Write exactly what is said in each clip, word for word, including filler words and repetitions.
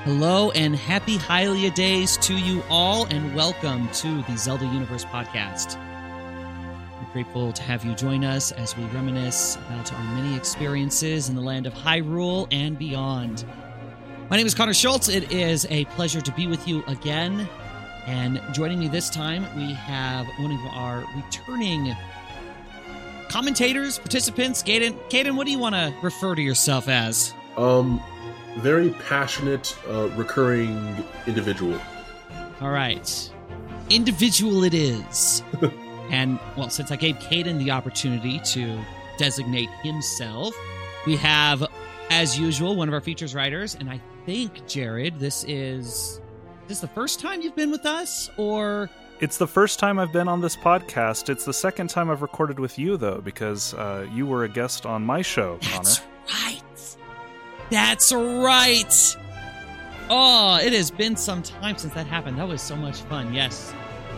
Hello and happy Hylia days to you all, and welcome to the Zelda Universe podcast. We're grateful to have you join us as we reminisce about our many experiences in the land of Hyrule and beyond. My name is Connor Schultz. It is a pleasure to be with you again. And joining me this time, we have one of our returning commentators, participants. Caden, Caden, what do you want to refer to yourself as? Um... Very passionate, uh, recurring individual. All right. Individual it is. And, well, since I gave Caden the opportunity to designate himself, we have, as usual, one of our features writers. And I think, Jared, this is... Is this the first time you've been with us, or... It's the first time I've been on this podcast. It's the second time I've recorded with you, though, because uh, you were a guest on my show, Connor. That's right. That's right. Oh, it has been some time since that happened. That was so much fun. Yes.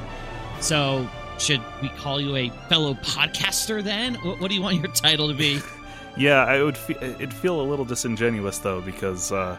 So, should we call you a fellow podcaster then? What do you want your title to be? Yeah, I would. Fe- it'd feel a little disingenuous though, because uh,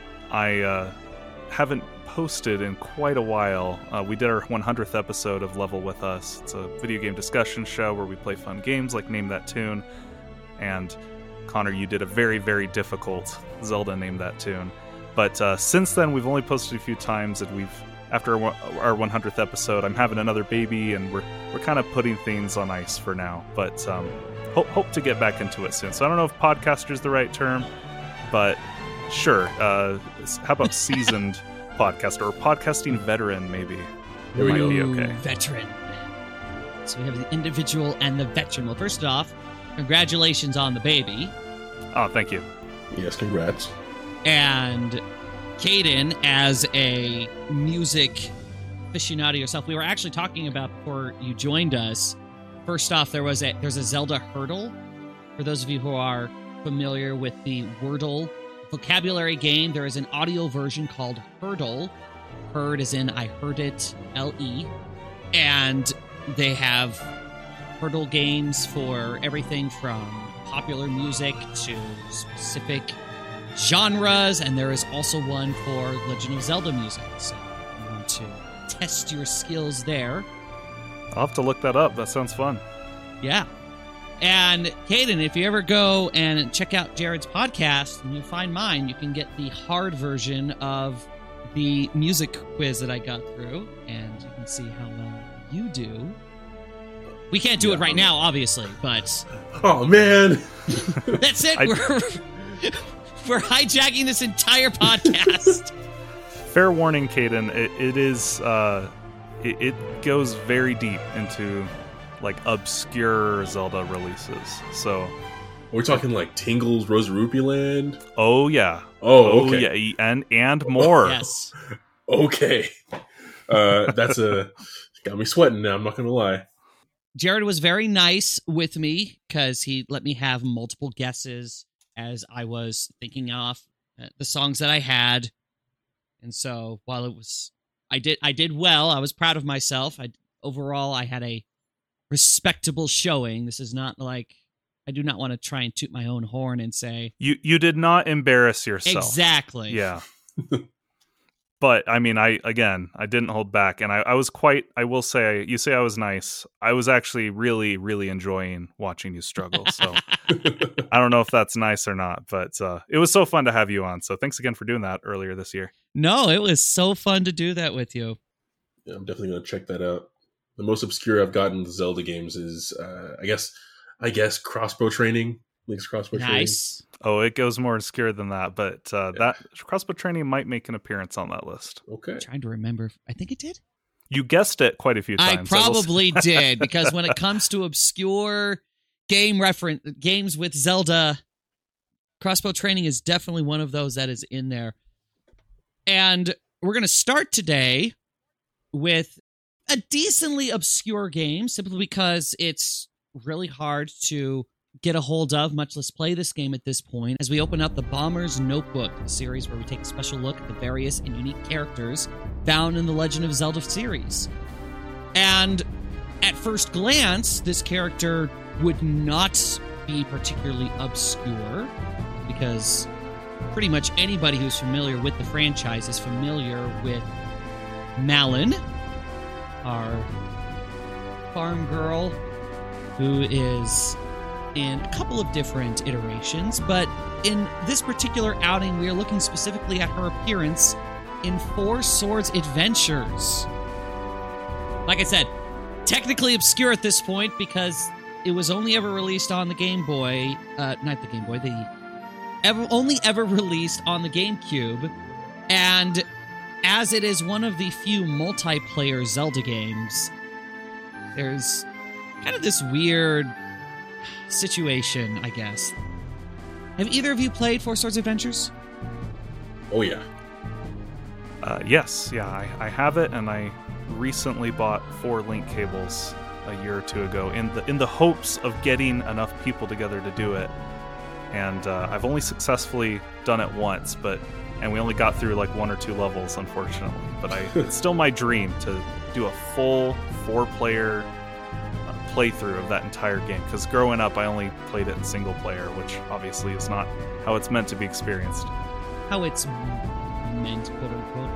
I uh, haven't posted in quite a while. Uh, we did our one hundredth episode of Level With Us. It's a video game discussion show where we play fun games like Name That Tune, and Connor, you did a very, very difficult Zelda Name That Tune. But uh, since then, we've only posted a few times, and we've, after our, our one hundredth episode, I'm having another baby, and we're we're kind of putting things on ice for now. But um, hope hope to get back into it soon. So I don't know if podcaster is the right term, but sure. Uh, how about seasoned podcaster or podcasting veteran? Maybe There we might go. be okay. Veteran. So we have the individual and the veteran. Well, first off, congratulations on the baby. Oh, thank you. Yes, congrats. And Caden, as a music aficionado yourself, we were actually talking about before you joined us. First off, there was a there's a Zelda hurdle. For those of you who are familiar with the Wordle vocabulary game, there is an audio version called Hurdle. Heard as in I heard it, L E. And they have hurdle games for everything from popular music to specific genres, and there is also one for Legend of Zelda music. So if you want to test your skills there. I'll have to look that up. That sounds fun. Yeah. And Caden, if you ever go and check out Jared's podcast and you find mine, you can get the hard version of the music quiz that I got through, and you can see how well you do. We can't do yeah. it right now, obviously, but... Oh, man! That's it! I... We're, we're hijacking this entire podcast. Fair warning, Caden, it, it is... Uh, it, it goes very deep into, like, obscure Zelda releases, so... We're talking, like, Tingle's Rosarupee Land? Oh, yeah. Oh, okay. Oh, yeah, and, and more. Yes. Okay. Uh, that's a... Got me sweating now, I'm not gonna lie. Jared was very nice with me because he let me have multiple guesses as I was thinking off the songs that I had. And so while it was, I did, I did well. I was proud of myself. I, overall, I had a respectable showing. This is not like, I do not want to try and toot my own horn and say. You, you did not embarrass yourself. Exactly. Yeah. But, I mean, I again, I didn't hold back, and I, I was quite, I will say, you say I was nice. I was actually really, really enjoying watching you struggle, so I don't know if that's nice or not, but uh, it was so fun to have you on, so thanks again for doing that earlier this year. No, it was so fun to do that with you. Yeah, I'm definitely going to check that out. The most obscure I've gotten with Zelda games is, uh, I guess, I guess, crossbow training. Link's crossbow nice. training. Nice. Oh, it goes more obscure than that, but uh, yeah. that crossbow training might make an appearance on that list. Okay. I'm trying to remember. I think it did. You guessed it quite a few times. I probably I did, because when it comes to obscure game reference games with Zelda, crossbow training is definitely one of those that is in there. And we're going to start today with a decently obscure game, simply because it's really hard to get a hold of, much less play this game at this point, as we open up the Bomber's Notebook, a series where we take a special look at the various and unique characters found in the Legend of Zelda series. And at first glance, this character would not be particularly obscure, because pretty much anybody who's familiar with the franchise is familiar with Malon, our farm girl, who is in a couple of different iterations, but in this particular outing, we are looking specifically at her appearance in Four Swords Adventures. Like I said, technically obscure at this point because it was only ever released on the Game Boy, uh, not the Game Boy, the ever, only ever released on the GameCube, and as it is one of the few multiplayer Zelda games, there's kind of this weird situation, I guess. Have either of you played Four Swords Adventures? Oh, yeah. Uh, yes, yeah, I, I have it, and I recently bought four link cables a year or two ago in the in the hopes of getting enough people together to do it. And uh, I've only successfully done it once, but and we only got through like one or two levels, unfortunately. But I, it's still my dream to do a full four-player uh, playthrough of that entire game. Because growing up, I only played it in single player, which obviously is not how it's meant to be experienced. How it's meant, quote unquote.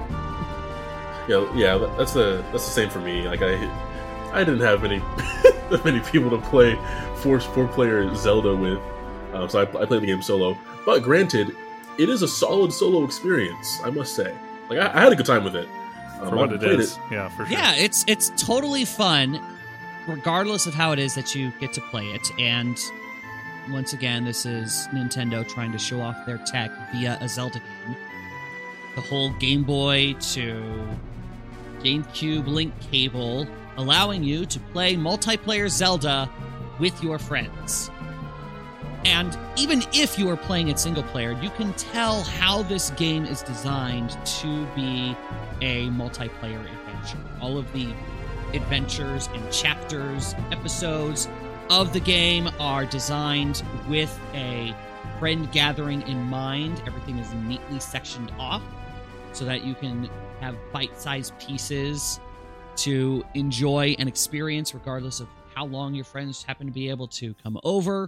Yeah, yeah, that's the that's the same for me. Like I, I didn't have many many people to play four four player Zelda with, um, so I, I played the game solo. But granted, it is a solid solo experience, I must say. Like I, I had a good time with it. Um, for what I've it played is, it. yeah, for sure. Yeah, it's it's totally fun, regardless of how it is that you get to play it. And once again, this is Nintendo trying to show off their tech via a Zelda game. The whole Game Boy to GameCube link cable, allowing you to play multiplayer Zelda with your friends. And even if you are playing it single player, you can tell how this game is designed to be a multiplayer adventure. All of the adventures and chapters, episodes of the game are designed with a friend gathering in mind. Everything is neatly sectioned off so that you can have bite-sized pieces to enjoy and experience regardless of how long your friends happen to be able to come over.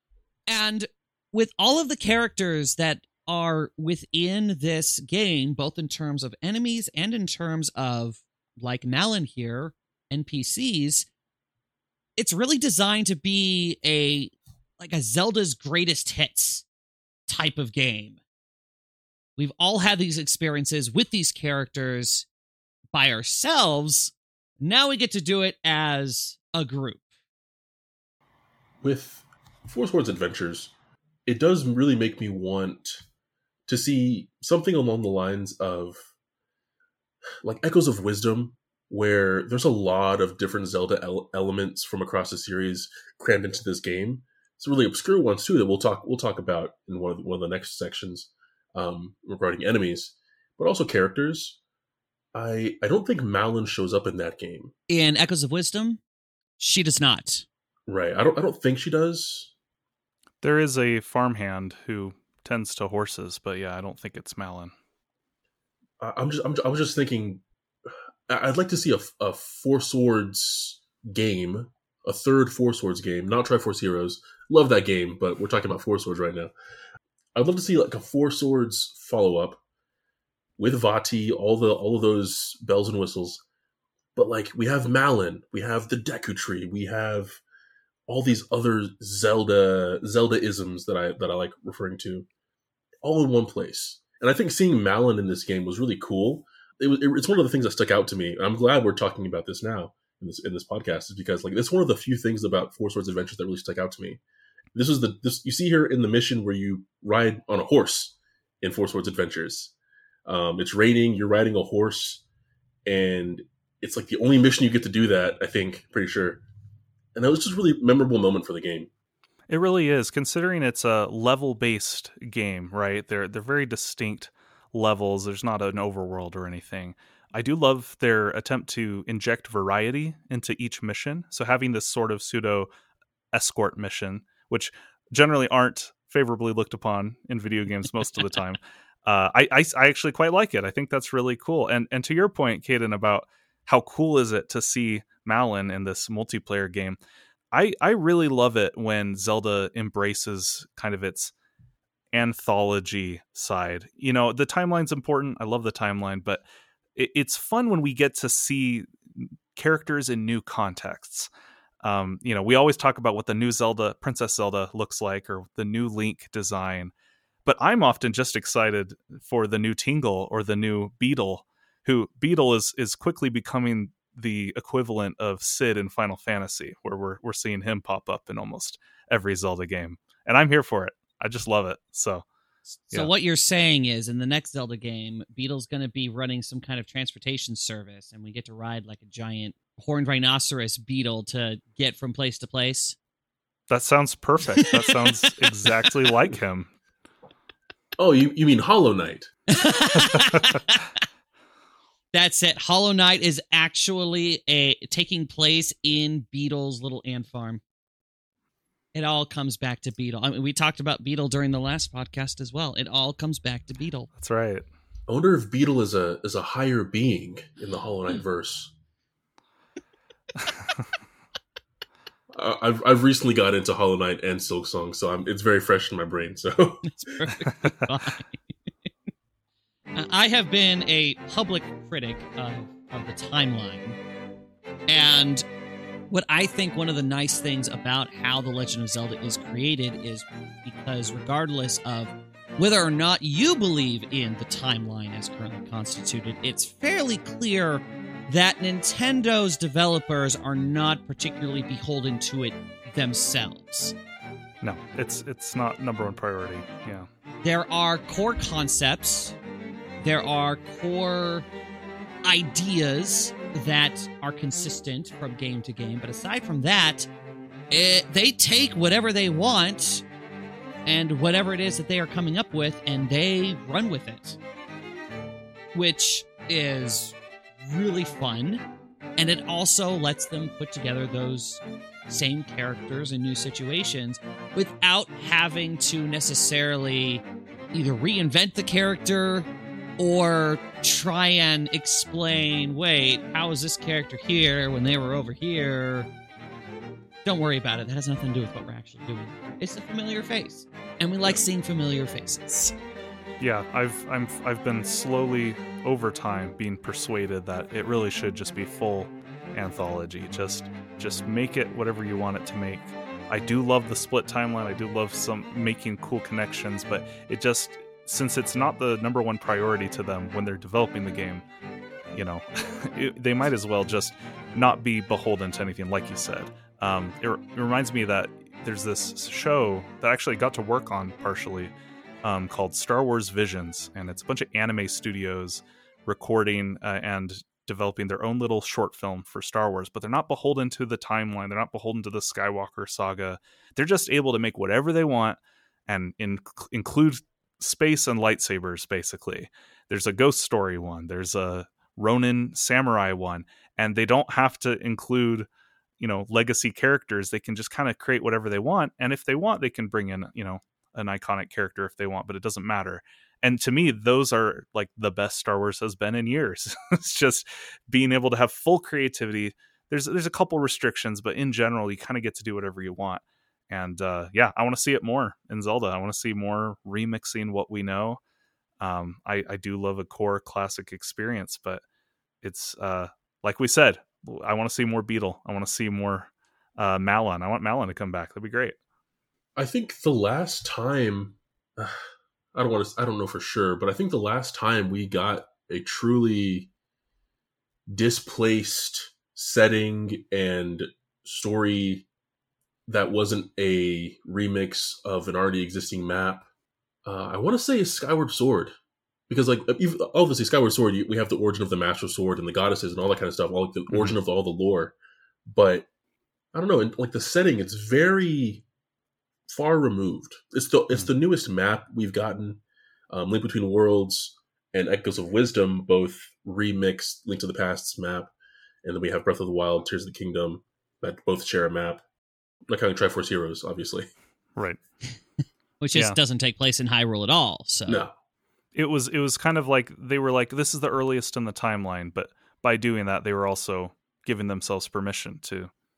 And with all of the characters that are within this game, both in terms of enemies and in terms of, like Malon here, N P Cs, it's really designed to be a like a Zelda's greatest hits type of game. We've all had these experiences with these characters by ourselves. Now we get to do it as a group. With Four Swords Adventures, it does really make me want to see something along the lines of like Echoes of Wisdom, where there's a lot of different Zelda ele- elements from across the series crammed into this game. Some really obscure ones too that we'll talk we'll talk about in one of the, one of the next sections um, regarding enemies, but also characters. I I don't think Malon shows up in that game. In Echoes of Wisdom, she does not. Right. I don't I don't think she does. There is a farmhand who tends to horses, but yeah, I don't think it's Malon. I, I'm just I'm, I was just thinking I'd like to see a, a Four Swords game, a third Four Swords game, not Triforce Heroes. Love that game, but we're talking about Four Swords right now. I'd love to see like a Four Swords follow-up with Vati, all the all of those bells and whistles. But like we have Malon, we have the Deku Tree, we have all these other Zelda Zelda-isms that I that I like referring to, all in one place. And I think seeing Malon in this game was really cool. It was, it, it's one of the things that stuck out to me. I'm glad we're talking about this now in this in this podcast, is because like it's one of the few things about Four Swords Adventures that really stuck out to me. This was the this you see here in the mission where you ride on a horse in Four Swords Adventures. Um, it's raining, you're riding a horse, and it's like the only mission you get to do that, I think, pretty sure. And that was just a really memorable moment for the game. It really is, considering it's a level-based game, right? They're they're very distinct levels. There's not an overworld or anything. I do love their attempt to inject variety into each mission. So having this sort of pseudo escort mission, which generally aren't favorably looked upon in video games most of the time, uh, I, I I actually quite like it. I think that's really cool. And and to your point, Caden, about how cool is it to see Malon in this multiplayer game? I, I really love it when Zelda embraces kind of its anthology side. You know, the timeline's important. I love the timeline, but it, it's fun when we get to see characters in new contexts. Um, you know, we always talk about what the new Zelda, Princess Zelda looks like, or the new Link design. But I'm often just excited for the new Tingle or the new Beetle, who Beetle is is quickly becoming the equivalent of Cid in Final Fantasy, where we're we're seeing him pop up in almost every Zelda game. And I'm here for it. I just love it. So So yeah. what you're saying is, in the next Zelda game, Beetle's going to be running some kind of transportation service, and we get to ride like a giant horned rhinoceros beetle to get from place to place. That sounds perfect. That sounds exactly like him. Oh, you, you mean Hollow Knight? That's it. Hollow Knight is actually a taking place in Beetle's little ant farm. It all comes back to Beetle. I mean, we talked about Beetle during the last podcast as well. It all comes back to Beetle. That's right. I wonder if Beetle is a is a higher being in the Hollow Knight verse. uh, I've I've recently got into Hollow Knight and Silksong, so I'm, it's very fresh in my brain. So It's perfectly fine. I have been a public critic of, of the timeline, and what I think one of the nice things about how The Legend of Zelda is created is because regardless of whether or not you believe in the timeline as currently constituted, it's fairly clear that Nintendo's developers are not particularly beholden to it themselves. No, it's it's not number one priority. Yeah. There are core concepts, there are core ideas that are consistent from game to game, but aside from that, it, they take whatever they want and whatever it is that they are coming up with, and they run with it, which is really fun, and it also lets them put together those same characters in new situations without having to necessarily either reinvent the character or try and explain, wait, how is this character here when they were over here? Don't worry about it. That has nothing to do with what we're actually doing. It's a familiar face, and we like seeing familiar faces. Yeah, I've I'm I've been slowly over time being persuaded that it really should just be full anthology. Just just make it whatever you want it to make. I do love the split timeline. I do love some making cool connections, but it just, since it's not the number one priority to them when they're developing the game, you know, it, they might as well just not be beholden to anything, like you said. Um, it, it reminds me that there's this show that I actually got to work on partially um, called Star Wars Visions, and it's a bunch of anime studios recording uh, and developing their own little short film for Star Wars, but they're not beholden to the timeline. They're not beholden to the Skywalker saga. They're just able to make whatever they want and in, include space and lightsabers, basically. There's a Ghost Story one. There's a Ronin Samurai one. And they don't have to include, you know, legacy characters. They can just kind of create whatever they want. And if they want, they can bring in, you know, an iconic character if they want, but it doesn't matter. And to me, those are like the best Star Wars has been in years. It's just being able to have full creativity. There's there's a couple restrictions, but in general, you kind of get to do whatever you want. And uh, yeah, I want to see it more in Zelda. I want to see more remixing what we know. Um, I, I do love a core classic experience, but it's uh, like we said, I want to see more Beetle. I want to see more uh, Malon. I want Malon to come back. That'd be great. I think the last time, uh, I don't want to, I don't know for sure, but I think the last time we got a truly displaced setting and story that wasn't a remix of an already existing map, uh, I want to say is Skyward Sword. Because, like, obviously, Skyward Sword, we have the origin of the Master Sword and the goddesses and all that kind of stuff, all like the mm-hmm. origin of all the lore. But I don't know, in, like the setting, it's very far removed. It's the it's the newest map we've gotten. Um, Link Between Worlds and Echoes of Wisdom both remixed Link to the Past's map, and then we have Breath of the Wild, Tears of the Kingdom that both share a map. Not counting Triforce Heroes, obviously. Right. Which just yeah. doesn't take place in Hyrule at all. So no. It was it was kind of like they were like, this is the earliest in the timeline, but by doing that, they were also giving themselves permission to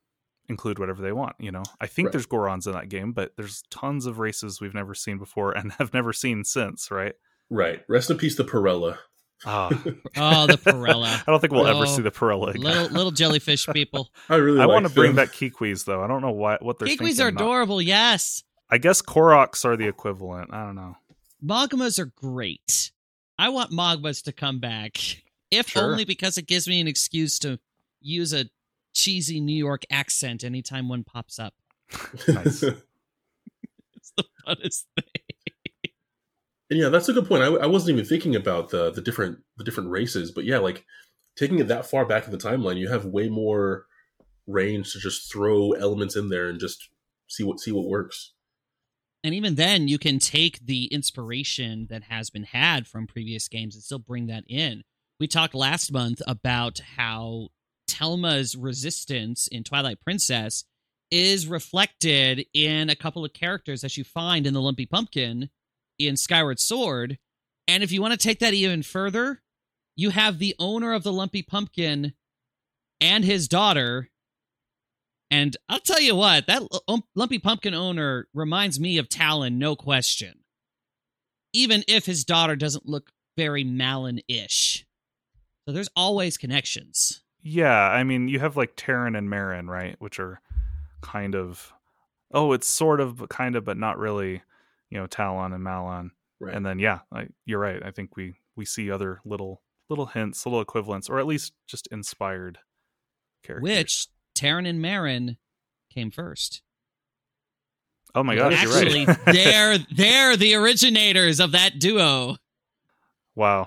include whatever they want. You know, I think Right. there's Gorons in that game, but there's tons of races we've never seen before and have never seen since, right? Right. Rest in peace, the Pirella. Oh, Oh, the Pirella. I don't think we'll ever Oh, see the Pirella again. Little little jellyfish people. I really. I like want to bring them. back Kiwis though. I don't know why what they're Kiwis thinking. are Not- adorable, yes. I guess Koroks are the equivalent. I don't know. Mogmas are great. I want Mogmas to come back, if Sure. only because it gives me an excuse to use a cheesy New York accent anytime one pops up. Nice. It's the funnest thing. And yeah, that's a good point. I, I wasn't even thinking about the the different the different races, but yeah, like taking it that far back in the timeline, you have way more range to just throw elements in there and just see what see what works. And even then, you can take the inspiration that has been had from previous games and still bring that in. We talked last month about how Telma's resistance in Twilight Princess is reflected in a couple of characters that you find in the Lumpy Pumpkin in Skyward Sword. And if you want to take that even further, you have the owner of the Lumpy Pumpkin and his daughter. And I'll tell you what, that L- Lumpy Pumpkin owner reminds me of Talon, no question. Even if his daughter doesn't look very Malin-ish. So there's always connections. Yeah, I mean, you have like Terran and Marin, right? Which are kind of, oh, it's sort of, but kind of, but not really, you know, Talon and Malon. Right. And then, yeah, I, you're right. I think we we see other little little hints, little equivalents, or at least just inspired characters. Which Terran and Marin came first. Oh my gosh, Actually, you're right. they're they're the originators of that duo. Wow,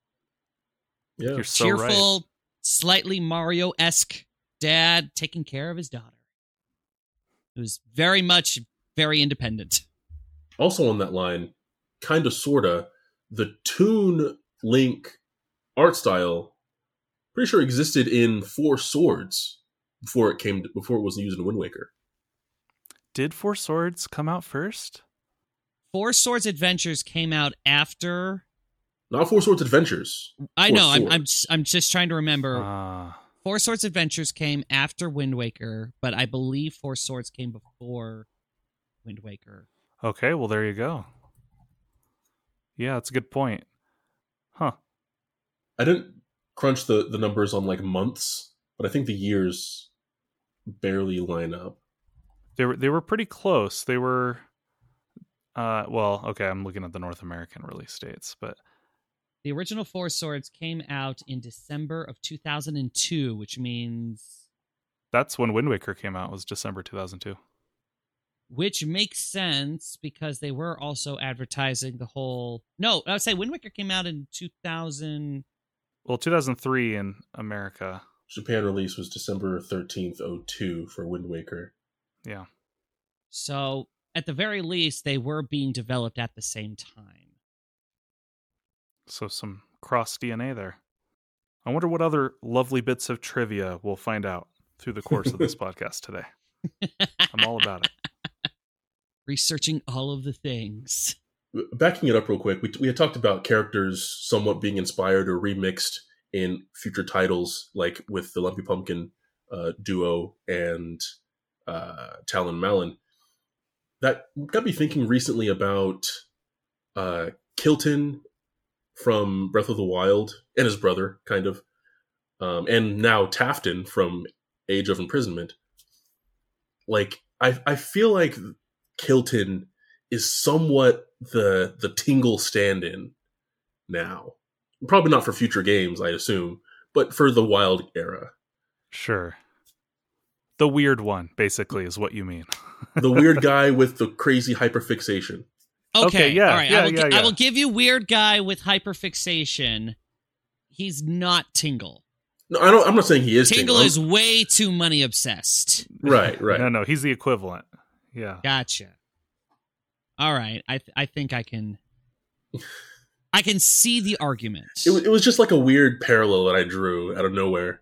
yeah. you're so right. Cheerful, slightly Mario-esque dad taking care of his daughter. It was very much very independent. Also on that line, kind of sorta, the Toon Link art style pretty sure existed in Four Swords before it came to, before it was used in Wind Waker. Did Four Swords come out first? Four Swords Adventures came out after. Not Four Swords Adventures. I Four know. I'm, I'm Swords. I'm just trying to remember. Ah, Four Swords Adventures came after Wind Waker, but I believe Four Swords came before Wind Waker. okay, well, there you go. Yeah, that's a good point. Huh. I didn't crunch the, the numbers on like months, but I think the years barely line up. They were they were pretty close. They were, uh, well, okay. I'm looking at the North American release dates, but The original Four Swords came out in December of two thousand two, which means that's when Wind Waker came out. Was December two thousand two. which makes sense because they were also advertising the whole. No, I would say Wind Waker came out in two thousand. Well, two thousand three in America. Japan release was December thirteenth, oh two for Wind Waker. Yeah. So at the very least, they were being developed at the same time. So some cross D N A there. I wonder what other lovely bits of trivia we'll find out through the course of this podcast today. I'm all about it. Researching all of the things. Backing it up real quick, we, we had talked about characters somewhat being inspired or remixed in future titles, like with the Lumpy Pumpkin uh, duo and uh, Talon Malin. That got me thinking recently about uh, Kilton from Breath of the Wild and his brother, kind of, um, and now Tafton from Age of Imprisonment. Like, I I feel like Kilton is somewhat the the Tingle stand-in now. Probably not for future games, I assume, but for the Wild era. Sure. The weird one, basically, is what you mean. The weird guy with the crazy hyperfixation. Okay, Okay, yeah, all right. yeah, I, will yeah, gi- I yeah. will give you weird guy with hyperfixation. He's not Tingle. No, I don't. I'm not saying he is Tingle Tingle. is way too money obsessed. right, right. No, no, he's the equivalent. Yeah. Gotcha. All right, I th- I think I can. I can see the argument. It, wa- it was just like a weird parallel that I drew out of nowhere.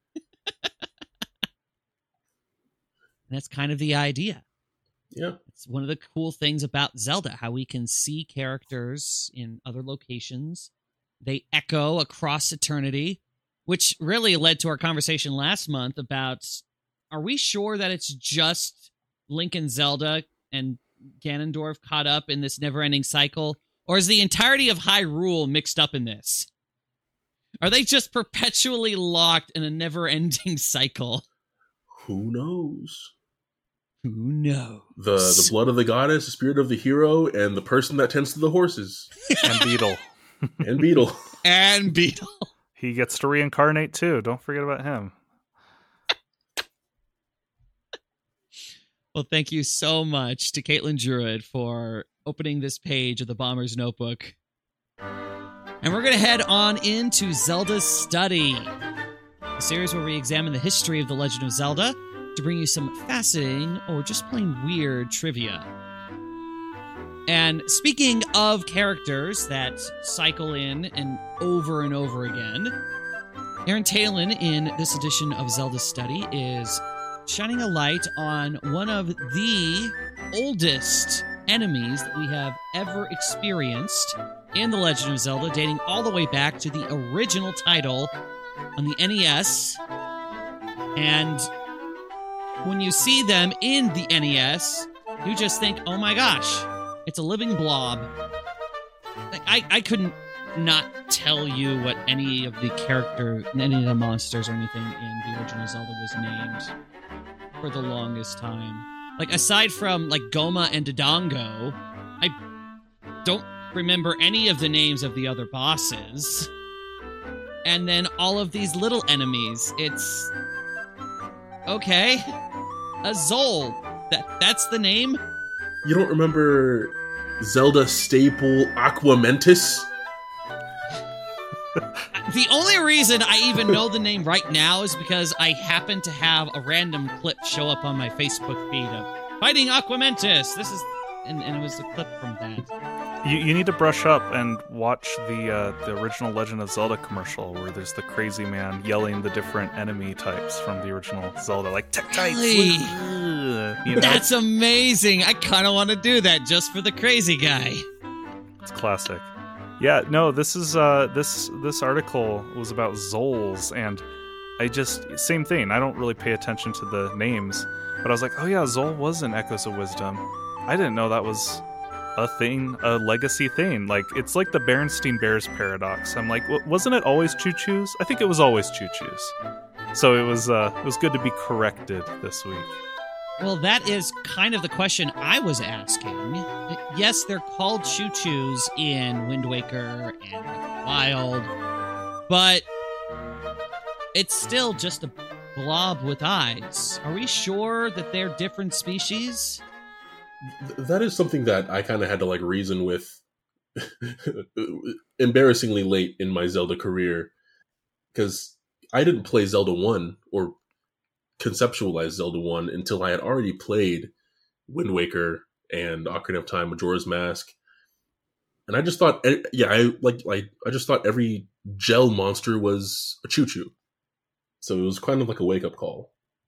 That's kind of the idea. Yeah, It's one of the cool things about Zelda, how we can see characters in other locations. They echo across eternity, which really led to our conversation last month about, are we sure that it's just Link and Zelda and Ganondorf caught up in this never-ending cycle? Or is the entirety of Hyrule mixed up in this? Are they just perpetually locked in a never-ending cycle? Who knows? Who knows? The the blood of the goddess, the spirit of the hero, and the person that tends to the horses. And Beetle. And Beetle. And Beetle. He gets to reincarnate too. Don't forget about him. Well, thank you so much to Caitlin Druid for opening this page of the Bomber's Notebook. And we're going to head on into Zelda's Study, a series where we examine the history of The Legend of Zelda to bring you some fascinating or just plain weird trivia. And speaking of characters that cycle in and over and over again, Aaron Talon in this edition of Zelda's Study is shining a light on one of the oldest enemies that we have ever experienced in The Legend of Zelda, dating all the way back to the original title on the N E S. And when you see them in the N E S, you just think, oh my gosh, it's a living blob. I, I couldn't not tell you what any of the character, any of the monsters or anything in the original Zelda was named for the longest time. Like, aside from, like, Goma and Dodongo, I don't remember any of the names of the other bosses. And then all of these little enemies, it's... okay. A Zol. That, that's the name? You don't remember Zelda staple Aquamentus? The only reason I even know the name right now is because I happen to have a random clip show up on my Facebook feed of Fighting Aquamentus. This is, and, and it was a clip from that. You you need to brush up and watch the uh, the original Legend of Zelda commercial where there's the crazy man yelling the different enemy types from the original Zelda, like Tektites. Really? You know? That's amazing. I kind of want to do that just for the crazy guy. It's classic. Yeah, no, this is uh, this this article was about Zols, and I just same thing. I don't really pay attention to the names, but I was like, oh yeah, Zol was in Echoes of Wisdom. I didn't know that was a thing, a legacy thing. Like, it's like the Berenstain Bears paradox. I'm like, w- wasn't it always Choo Choos? I think it was always Choo Choos. So it was uh, it was good to be corrected this week. Well, that is kind of the question I was asking. Yes, they're called Choo Choos in Wind Waker and Breath of the Wild, but it's still just a blob with eyes. Are we sure that they're different species? Th- that is something that I kind of had to like reason with embarrassingly late in my Zelda career, because I didn't play Zelda one or conceptualize Zelda one until I had already played Wind Waker and Ocarina of Time, Majora's Mask, and I just thought, yeah, I like, like I just thought every gel monster was a Choo Choo, so it was kind of like a wake up call.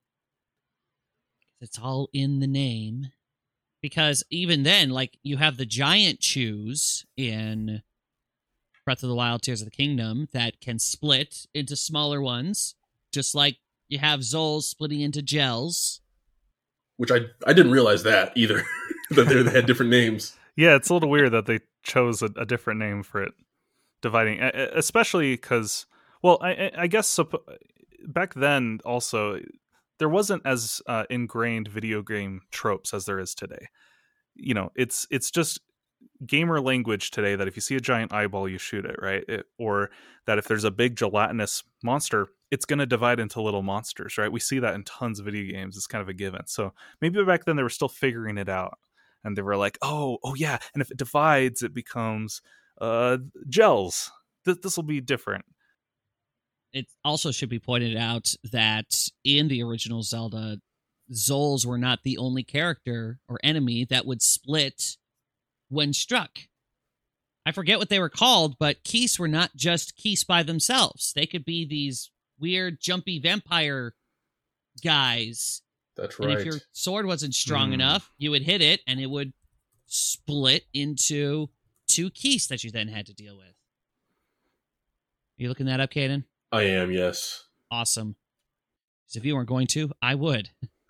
It's all in the name, because even then, like, you have the giant chews in Breath of the Wild, Tears of the Kingdom that can split into smaller ones, just like you have Zols splitting into gels. Which I I didn't realize that either, that they had different names. Yeah, it's a little weird that they chose a, a different name for it, dividing, especially because, well, I, I guess back then also, there wasn't as uh, ingrained video game tropes as there is today. You know, it's it's just gamer language today that if you see a giant eyeball, you shoot it, right? It, or that if there's a big gelatinous monster, it's going to divide into little monsters, right? We see that in tons of video games. It's kind of a given. So maybe back then they were still figuring it out, and they were like, oh, oh yeah, and if it divides, it becomes uh, gels. Th- this will be different. It also should be pointed out that in the original Zelda, Zols were not the only character or enemy that would split when struck. I forget what they were called, but Keese were not just Keese by themselves. They could be these weird, jumpy vampire guys. That's right. And if your sword wasn't strong Mm. enough, you would hit it, and it would split into two Keese that you then had to deal with. You looking that up, Caden? I am, yes. Awesome. Because if you weren't going to, I would.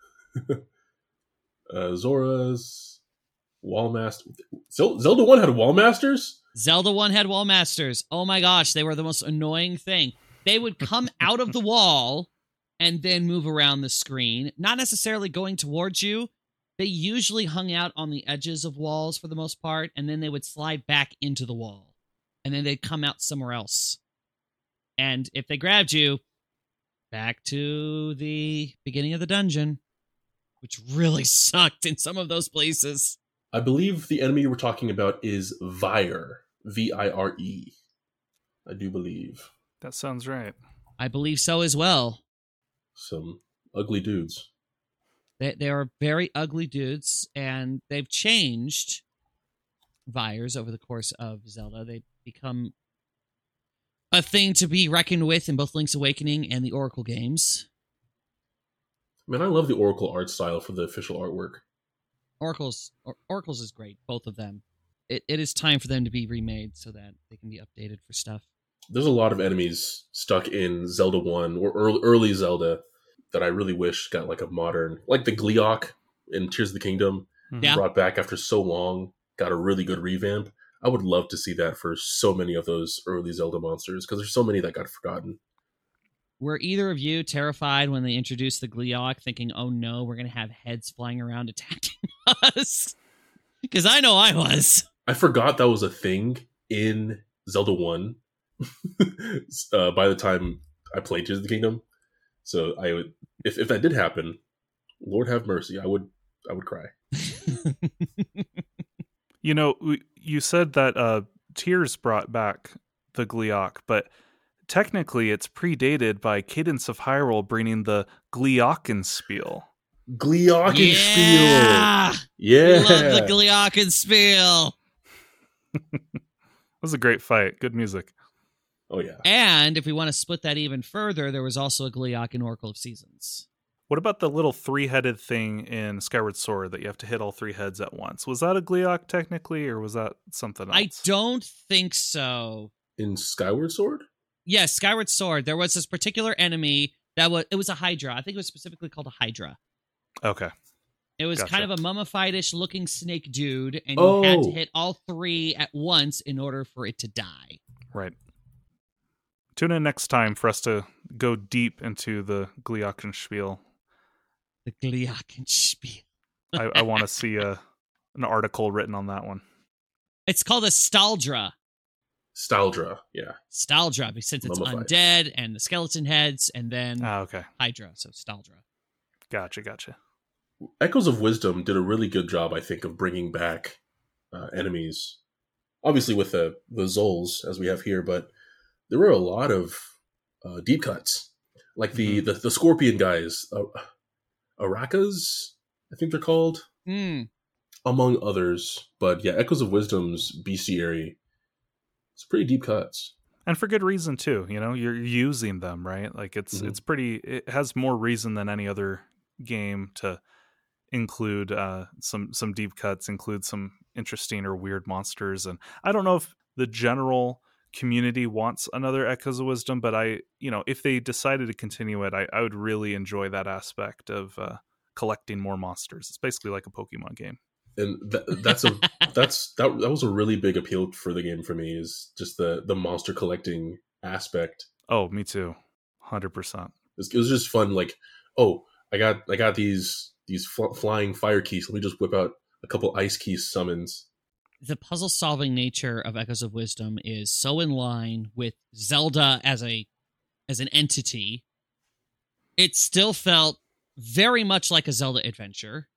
uh, Zora's Wall Master. Zelda one had Wall Masters? Zelda one had wall masters. Oh my gosh, they were the most annoying thing. They would come out of the wall and then move around the screen, not necessarily going towards you. They usually hung out on the edges of walls for the most part, and then they would slide back into the wall. And then they'd come out somewhere else. And if they grabbed you, back to the beginning of the dungeon, which really sucked in some of those places. I believe the enemy we're talking about is Vire. V I R E. I do believe. That sounds right. I believe so as well. Some ugly dudes. They, they are very ugly dudes, and they've changed Vires over the course of Zelda. They've become a thing to be reckoned with in both Link's Awakening and the Oracle games. Man, I love the Oracle art style for the official artwork. Oracle's or, Oracle's is great, both of them. It it is time for them to be remade so that they can be updated for stuff. There's a lot of enemies stuck in Zelda one or early, early Zelda that I really wish got like a modern, like the Gleeok in Tears of the Kingdom, Yeah. brought back after so long, got a really good revamp. I would love to see that for so many of those early Zelda monsters because there's so many that got forgotten. Were either of you terrified when they introduced the Gleeok, thinking, oh no, we're going to have heads flying around attacking us? Because I know I was. I forgot that was a thing in Zelda one uh, by the time I played Tears of the Kingdom. So I would, if, if that did happen, Lord have mercy, I would I would cry. You know, you said that uh, Tears brought back the Gleeok, but technically it's predated by Cadence of Hyrule bringing the Gleeokenspiel. Gleeokenspiel! Yeah! Yeah! We love the Gleeokenspiel! It was a great fight. Good music. Oh, yeah. And if we want to split that even further, there was also a Gleeok in Oracle of Seasons. What about the little three-headed thing in Skyward Sword that you have to hit all three heads at once? Was that a Gleeok technically, or was that something else? I don't think so. In Skyward Sword? Yes, Skyward Sword. There was this particular enemy that was, it was a Hydra. I think it was specifically called a Hydra. Okay. It was Gotcha. kind of a mummified-ish looking snake dude, and Oh. you had to hit all three at once in order for it to die. Right. Tune in next time for us to go deep into the Gleeokenspiel. The Gleeokenspiel. I, I want to see a, an article written on that one. It's called a Staldra. Staldra, yeah. Staldra, since it's Mummified. undead and the skeleton heads, and then Ah, okay. Hydra, so Staldra. Gotcha, gotcha. Echoes of Wisdom did a really good job, I think, of bringing back uh, enemies. Obviously with the, the Zols, as we have here, but there were a lot of uh, deep cuts. Like the, Mhm. the, the Scorpion guys, uh, Arakas, I think they're called, Hmm. among others. But yeah, Echoes of Wisdom's bestiary, it's pretty deep cuts. And for good reason too. You know, you're using them, right? Like it's Mhm. it's pretty. It has more reason than any other game to include uh, some some deep cuts, include some interesting or weird monsters. And I don't know if the general community wants another Echoes of Wisdom, but I, you know, if they decided to continue it, I, I would really enjoy that aspect of uh, collecting more monsters. It's basically like a Pokemon game. And th- that's a that's that that was a really big appeal for the game for me, is just the the monster collecting aspect. Oh, me too, one hundred percent. It was, it was just fun. Like, oh, I got I got these these fl- flying fire keys. Let me just whip out a couple ice keys summons. The puzzle-solving nature of Echoes of Wisdom is so in line with Zelda as a as an entity. It still felt very much like a Zelda adventure,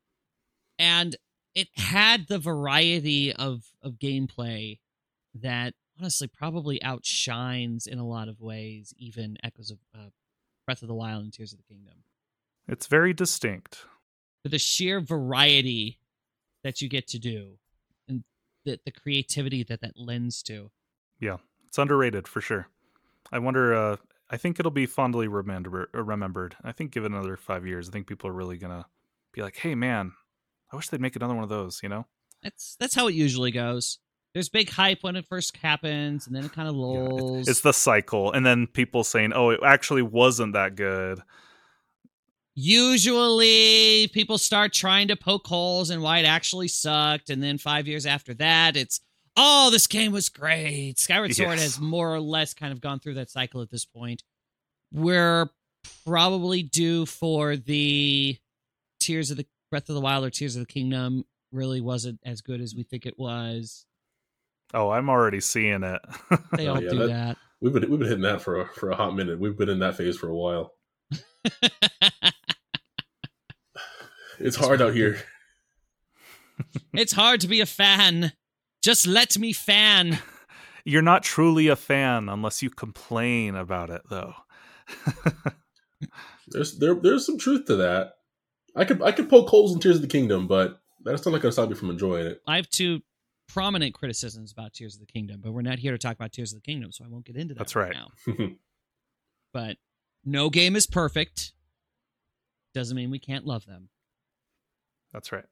and it had the variety of of gameplay that honestly probably outshines in a lot of ways even Echoes of uh, Breath of the Wild and Tears of the Kingdom. It's very distinct. For the sheer variety that you get to do, and the the creativity that that lends to. Yeah, it's underrated for sure. I wonder. Uh, I think it'll be fondly remember, remembered. I think give it another five years. I think people are really gonna be like, "Hey, man, I wish they'd make another one of those." You know? That's that's how it usually goes. There's big hype when it first happens, and then it kind of Yeah, lulls. it's, it's the cycle, and then people saying, "Oh, it actually wasn't that good." usually people start trying to poke holes in why it actually sucked, and then five years after that, it's, oh, this game was great. Skyward Sword Yes. has more or less kind of gone through that cycle at this point. We're probably due for the Tears of the Breath of the Wild or Tears of the Kingdom really wasn't as good as we think it was. Oh, I'm already seeing it. They Oh, all yeah, do that- that. We've been we've been hitting that for a, for a hot minute. We've been in that phase for a while. It's hard out here. It's hard to be a fan. Just let me fan. You're not truly a fan unless you complain about it, though. There's there there's some truth to that. I could I could poke holes in Tears of the Kingdom, but that's not going to stop me from enjoying it. I have two prominent criticisms about Tears of the Kingdom, but we're not here to talk about Tears of the Kingdom, so I won't get into that That's right right. now. But no game is perfect. Doesn't mean we can't love them. That's right.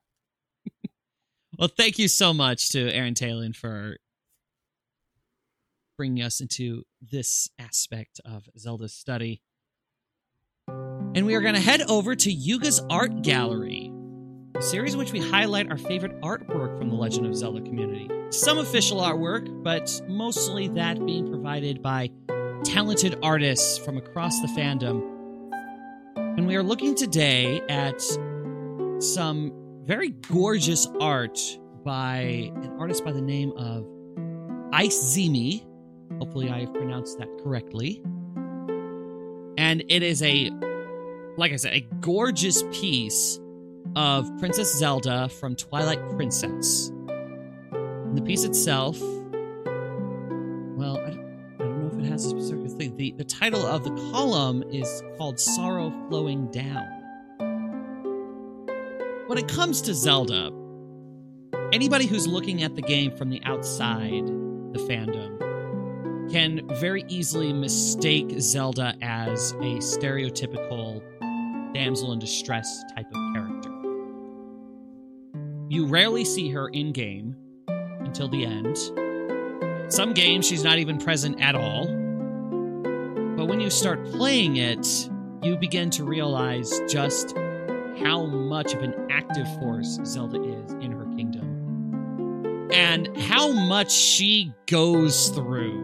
Well, thank you so much to Aaron Talon for bringing us into this aspect of Zelda's study. And we are going to head over to Yuga's Art Gallery, a series in which we highlight our favorite artwork from the Legend of Zelda community. Some official artwork, but mostly that being provided by talented artists from across the fandom. And we are looking today at some very gorgeous art by an artist by the name of Icezimi. Hopefully I pronounced that correctly. And it is a, like I said, a gorgeous piece of Princess Zelda from Twilight Princess. And the piece itself, well, I don't, I don't know if it has a specific thing. The, the title of the column is called Sorrow Flowing Down. When it comes to Zelda, anybody who's looking at the game from the outside, the fandom, can very easily mistake Zelda as a stereotypical damsel in distress type of character. You rarely see her in-game until the end. Some games she's not even present at all. But when you start playing it, you begin to realize just how much of an active force Zelda is in her kingdom. And how much she goes through.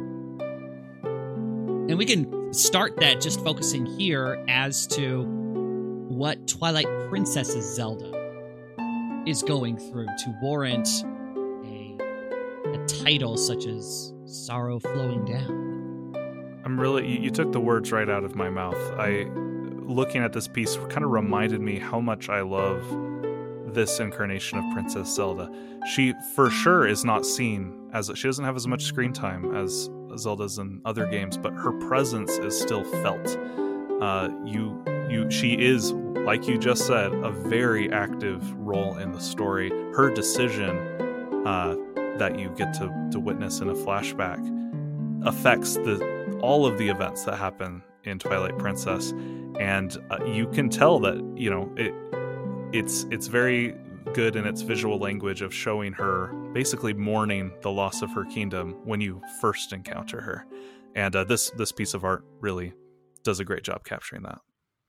And we can start that just focusing here as to what Twilight Princess's Zelda is going through to warrant a, a title such as Sorrow Flowing Down. I'm really, you, you took the words right out of my mouth. I, looking at this piece kind of reminded me how much I love this incarnation of Princess Zelda. She for sure is not seen as, she doesn't have as much screen time as Zelda's in other games, but her presence is still felt. Uh, you, you, she is, like you just said, a very active role in the story. Her decision uh, that you get to, to witness in a flashback affects the all of the events that happen in Twilight Princess, and uh, you can tell that, you know, it it's it's very good in its visual language of showing her basically mourning the loss of her kingdom when you first encounter her, and uh, this this piece of art really does a great job capturing that.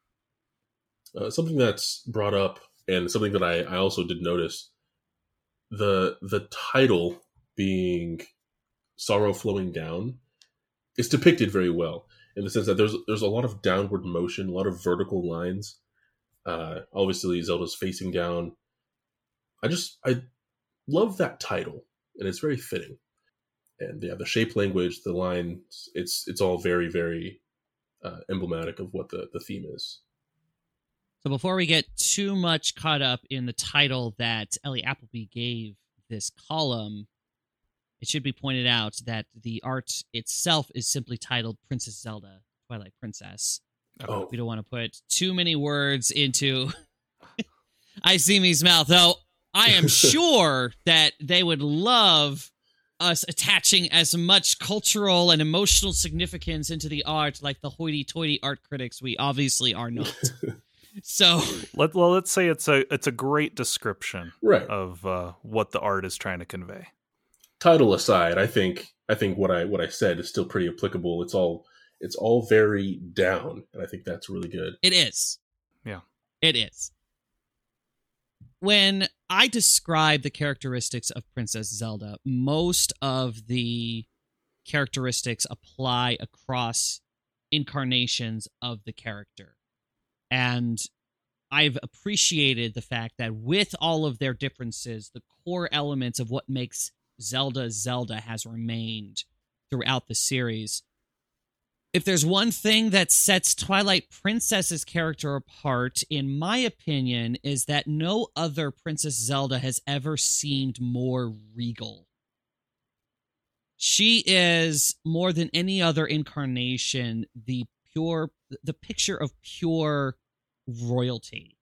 Uh, something that's brought up, and something that I, I also did notice, the the title being Sorrow Flowing Down is depicted very well, in the sense that there's there's a lot of downward motion, a lot of vertical lines. Uh, obviously, Zelda's facing down. I just I love that title, and it's very fitting. And yeah, the shape language, the lines, it's it's all very very uh, emblematic of what the the theme is. So before we get too much caught up in the title that Ellie Appleby gave this column, it should be pointed out that the art itself is simply titled Princess Zelda, Twilight Princess. Oh, We don't want to put too many words into Icezimi's mouth, though I am sure that they would love us attaching as much cultural and emotional significance into the art like the hoity-toity art critics we obviously are not. So Let well, let's say it's a it's a great description right. of uh, what the art is trying to convey. Title aside, I think I think what I what I said is still pretty applicable. It's all it's all very down, and I think that's really good. it is. Yeah. It is. When I describe the characteristics of Princess Zelda, most of the characteristics apply across incarnations of the character. And I've appreciated the fact that with all of their differences, the core elements of what makes Zelda Zelda has remained throughout the series. If there's one thing that sets Twilight Princess's character apart, in my opinion, is that no other Princess Zelda has ever seemed more regal. She is, more than any other incarnation, the pure, the picture of pure royalty.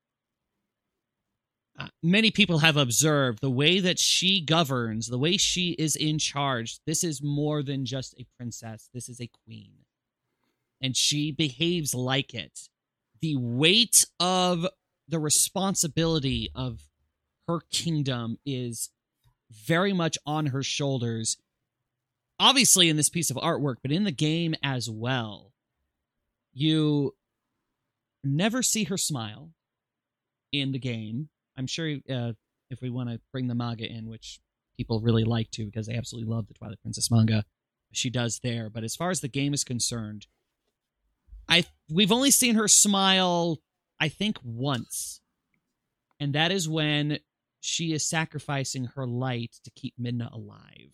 Uh, many people have observed the way that she governs, the way she is in charge. This is more than just a princess. This is a queen. And she behaves like it. The weight of the responsibility of her kingdom is very much on her shoulders. Obviously in this piece of artwork, but in the game as well. You never see her smile in the game. I'm sure uh, if we want to bring the manga in, which people really like to because they absolutely love the Twilight Princess manga, she does there. But as far as the game is concerned, I we've only seen her smile, I think, once. And that is when she is sacrificing her light to keep Midna alive.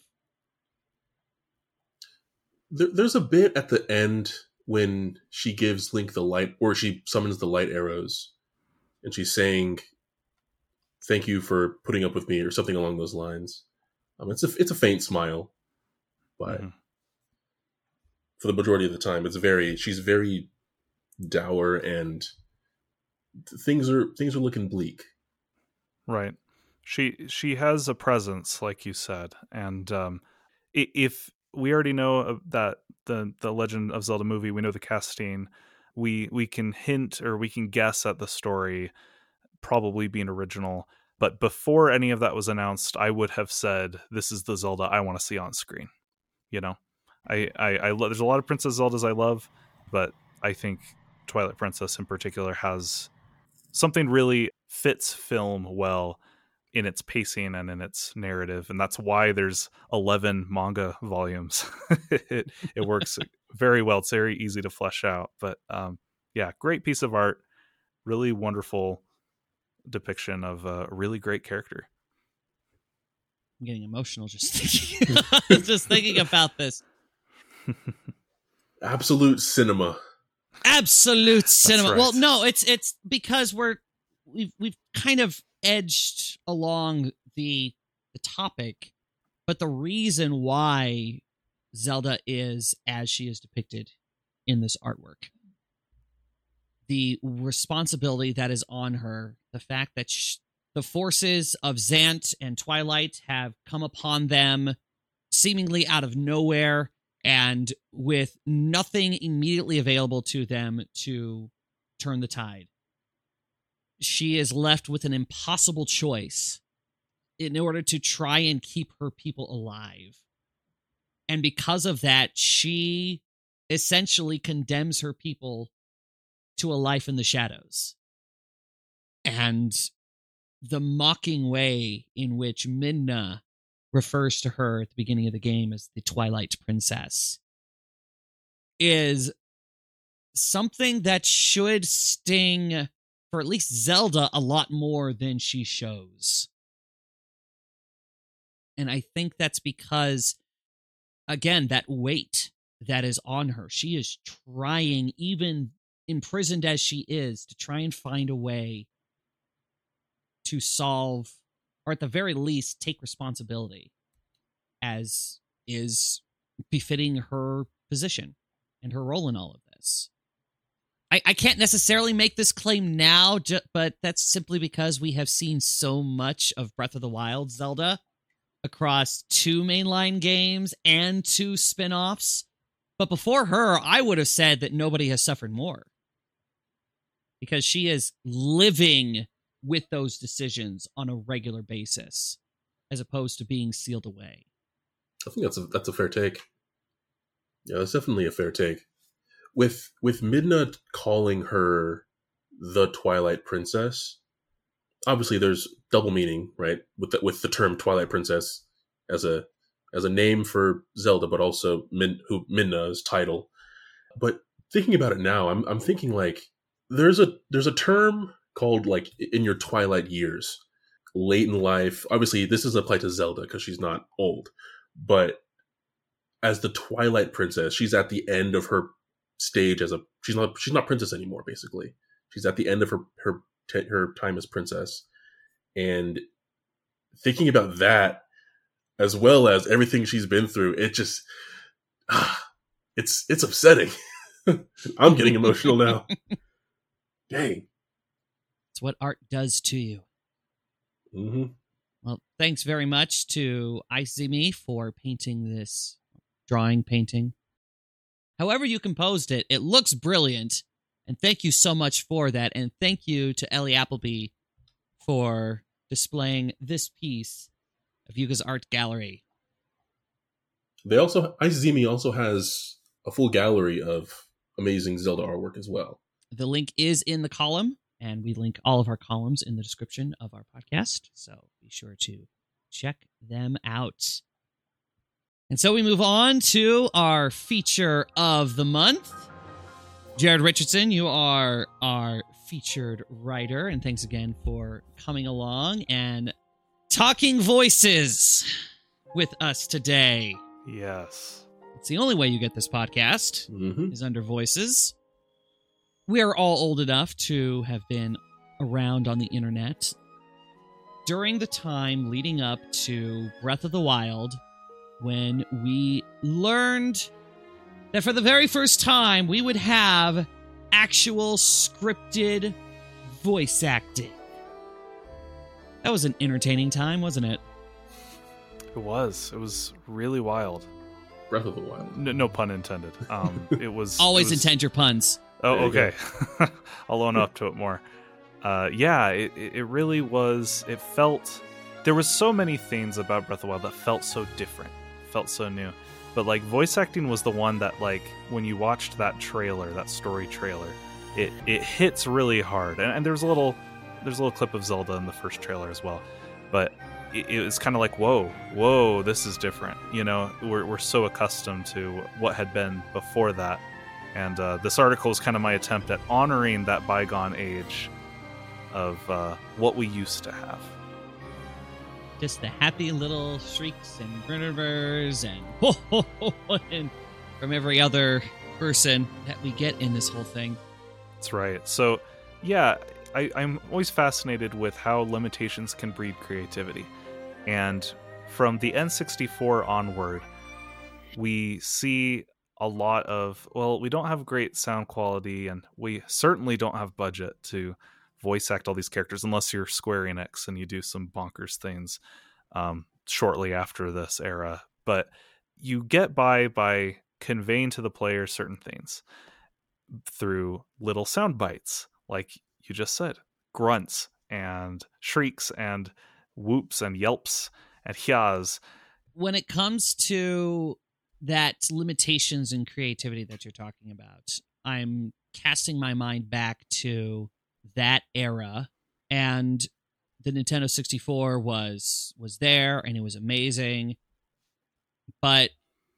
There, there's a bit at the end when she gives Link the light, or she summons the light arrows, and she's saying, "Thank you for putting up with me," or something along those lines. Um, it's a it's a faint smile, but mm-hmm. for the majority of the time, it's very she's very dour, and things are things are looking bleak. Right. She she has a presence, like you said, and um, if we already know that the the Legend of Zelda movie, we know the casting, we we can hint or we can guess at the story probably being original. But before any of that was announced, I would have said, "This is the Zelda I want to see on screen." You know, I I, I lo- there's a lot of Princess Zeldas I love, but I think Twilight Princess in particular has something really fits film well in its pacing and in its narrative, and that's why there's eleven manga volumes. it it works very well. It's very easy to flesh out, but um, yeah, great piece of art, really wonderful depiction of a really great character. I'm getting emotional just thinking, just thinking about this. Absolute cinema. Absolute cinema. Right. Well, no, it's it's because we're we've we've kind of edged along the the topic, but the reason why Zelda is as she is depicted in this artwork, the responsibility that is on her, the fact that sh- the forces of Zant and Twilight have come upon them seemingly out of nowhere and with nothing immediately available to them to turn the tide. She is left with an impossible choice in order to try and keep her people alive. And because of that, she essentially condemns her people to a life in the shadows. And the mocking way in which Midna refers to her at the beginning of the game as the Twilight Princess is something that should sting for at least Zelda a lot more than she shows. And I think that's because, again, that weight that is on her. She is trying, even imprisoned as she is, to try and find a way to solve, or at the very least, take responsibility, as is befitting her position and her role in all of this. I, I can't necessarily make this claim now, ju- but that's simply because we have seen so much of Breath of the Wild Zelda across two mainline games and two spin-offs. But before her, I would have said that nobody has suffered more, because she is living with those decisions on a regular basis, as opposed to being sealed away. I think that's a that's a fair take. Yeah, that's definitely a fair take. With with Midna calling her the Twilight Princess. Obviously, there's double meaning, right, with the, with the term Twilight Princess as a as a name for Zelda, but also Min, who Midna's title. But thinking about it now, I'm I'm thinking like there's a there's a term called like in your twilight years, late in life. Obviously, this doesn't apply to Zelda because she's not old, but as the Twilight Princess, she's at the end of her stage as a she's not she's not princess anymore. Basically, she's at the end of her her her time as princess, and thinking about that as well as everything she's been through, it just ah, it's it's upsetting. I'm getting emotional now. Dang. It's what art does to you. Mm-hmm. Well, thanks very much to Izumi for painting this drawing, painting. However you composed it, it looks brilliant. And thank you so much for that. And thank you to Ellie Appleby for displaying this piece of Yuga's art gallery. They also, Izumi also has a full gallery of amazing Zelda artwork as well. The link is in the column, and we link all of our columns in the description of our podcast. So be sure to check them out. And so we move on to our feature of the month. Jared Richardson, you are our featured writer, and thanks again for coming along and talking voices with us today. Yes. It's the only way you get this podcast, Mm-hmm. is under voices. We are all old enough to have been around on the internet during the time leading up to Breath of the Wild, when we learned that for the very first time we would have actual scripted voice acting. That was an entertaining time, wasn't it? It was. It was really wild. Breath of the Wild. No, no pun intended. Um, it was Always it was, intend your puns. Oh, There you okay. I'll own up to it more. Uh, yeah, it, it really was. It felt there was so many things about Breath of the Wild that felt so different, felt so new. But like voice acting was the one that, like, when you watched that trailer, that story trailer, it it hits really hard. And, and there's a little there's a little clip of Zelda in the first trailer as well. But it, it was kind of like, whoa, whoa, this is different. You know, we're we're so accustomed to what had been before that. And uh, this article is kind of my attempt at honoring that bygone age of uh, what we used to have. Just the happy little shrieks and grinnervers and ho ho ho and from every other person that we get in this whole thing. That's right. So, yeah, I, I'm always fascinated with how limitations can breed creativity. And from the N sixty-four onward, we see a lot of, well, we don't have great sound quality, and we certainly don't have budget to voice act all these characters unless you're Square Enix and you do some bonkers things um, shortly after this era. But you get by by conveying to the player certain things through little sound bites, like you just said, grunts and shrieks and whoops and yelps and hyas. When it comes to that limitations and creativity that you're talking about, I'm casting my mind back to that era, and the Nintendo sixty-four was was there and it was amazing. But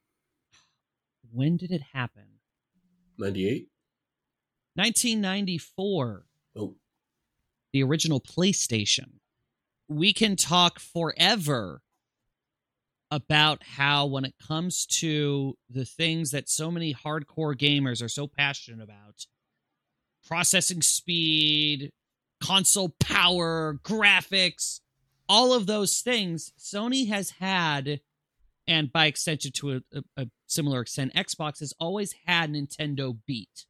when did it happen? ninety-eight? nineteen ninety-four. Oh. The original PlayStation. We can talk forever about how, when it comes to the things that so many hardcore gamers are so passionate about, processing speed, console power, graphics, all of those things, Sony has had, and by extension to a, a, a similar extent, Xbox has always had Nintendo beat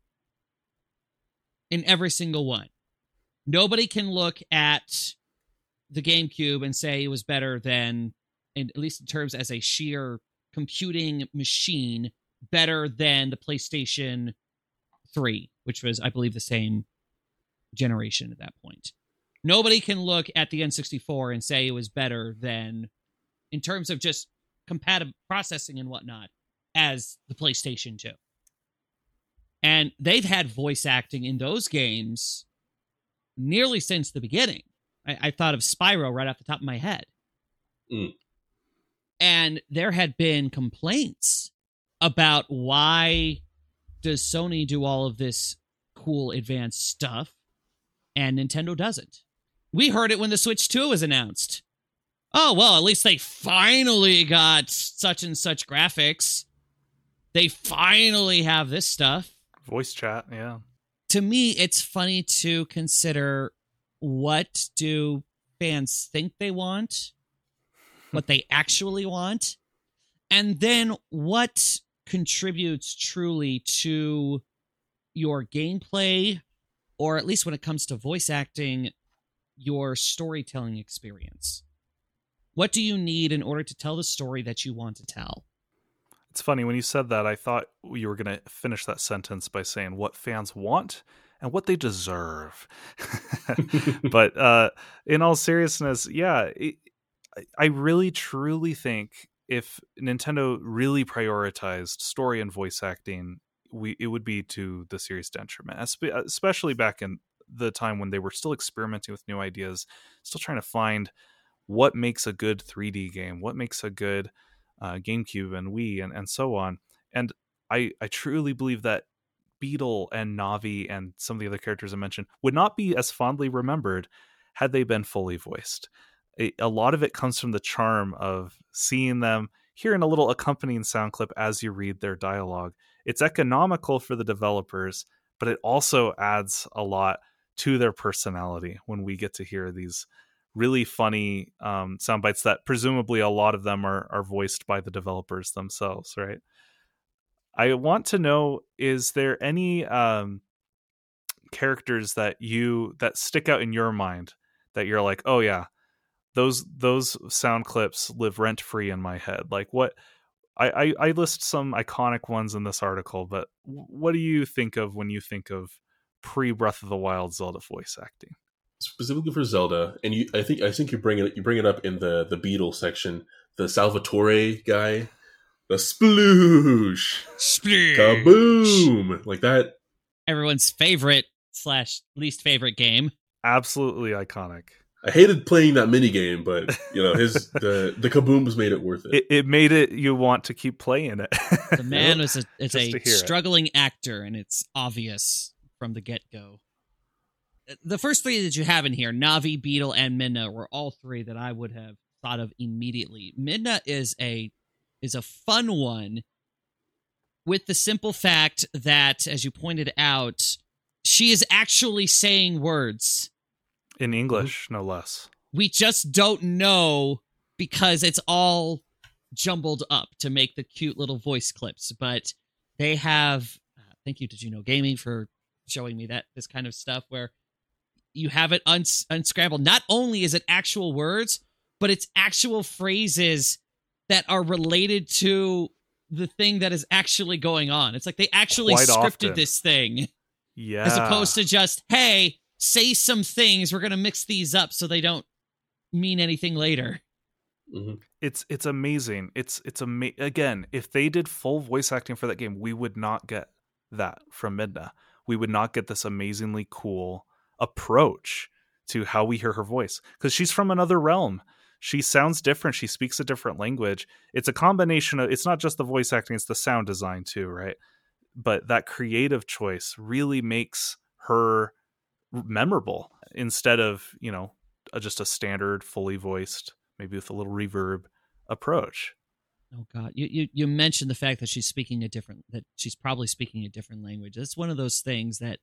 in every single one. Nobody can look at the GameCube and say it was better than, in, at least in terms as a sheer computing machine, better than the PlayStation three, which was, I believe, the same generation at that point. Nobody can look at the N sixty-four and say it was better than, in terms of just compatible processing and whatnot, as the PlayStation two. And they've had voice acting in those games nearly since the beginning. I, I thought of Spyro right off the top of my head. Mm. And there had been complaints about why does Sony do all of this cool advanced stuff and Nintendo doesn't. We heard it when the Switch two was announced. Oh, well, at least they finally got such and such graphics. They finally have this stuff. Voice chat, yeah. To me, it's funny to consider, what do fans think they want, what they actually want, and then what contributes truly to your gameplay, or at least when it comes to voice acting, your storytelling experience. What do you need in order to tell the story that you want to tell? It's funny, when you said that, I thought you were going to finish that sentence by saying what fans want and what they deserve. But uh, in all seriousness, yeah, it, I really truly think if Nintendo really prioritized story and voice acting, we it would be to the series' detriment, especially back in the time when they were still experimenting with new ideas, still trying to find what makes a good three D game, what makes a good uh, GameCube and Wii, and, and so on. And I, I truly believe that Beetle and Navi and some of the other characters I mentioned would not be as fondly remembered had they been fully voiced. A, a lot of it comes from the charm of seeing them, hearing a little accompanying sound clip as you read their dialogue. It's economical for the developers, but it also adds a lot to their personality when we get to hear these really funny um, sound bites that presumably a lot of them are, are voiced by the developers themselves, right? I want to know, is there any um, characters that you that stick out in your mind that you're like, oh yeah, those those sound clips live rent free in my head? Like what? I, I I list some iconic ones in this article, but what do you think of when you think of pre Breath of the Wild Zelda voice acting? Specifically for Zelda, and you, I think I think you bring it you bring it up in the the Beetle section. The Salvatore guy, the sploosh, Sploosh. Kaboom, like that. Everyone's favorite slash least favorite game. Absolutely iconic. I hated playing that mini game, but you know his the the kabooms made it worth it. It, it made it you want to keep playing it. The man was a, is a to struggling it. actor, and it's obvious from the get go. The first three that you have in here, Navi, Beetle, and Midna, were all three that I would have thought of immediately. Midna is a is a fun one, with the simple fact that, as you pointed out, she is actually saying words. In English, no less. We just don't know because it's all jumbled up to make the cute little voice clips. But they have, uh, thank you to Juno Gaming for showing me that this kind of stuff where you have it uns- unscrambled. Not only is it actual words, but it's actual phrases that are related to the thing that is actually going on. It's like they actually Quite scripted often. this thing. Yeah. As opposed to just, hey, say some things. We're going to mix these up so they don't mean anything later. Mm-hmm. It's it's amazing. It's it's ama- again, if they did full voice acting for that game, we would not get that from Midna. We would not get this amazingly cool approach to how we hear her voice, because she's from another realm. She sounds different. She speaks a different language. It's a combination of, it's not just the voice acting, it's the sound design too, right? But that creative choice really makes her memorable instead of, you know, just a standard fully voiced, maybe with a little reverb approach. Oh God, you, you you mentioned the fact that she's speaking a different, that she's probably speaking a different language. It's one of those things that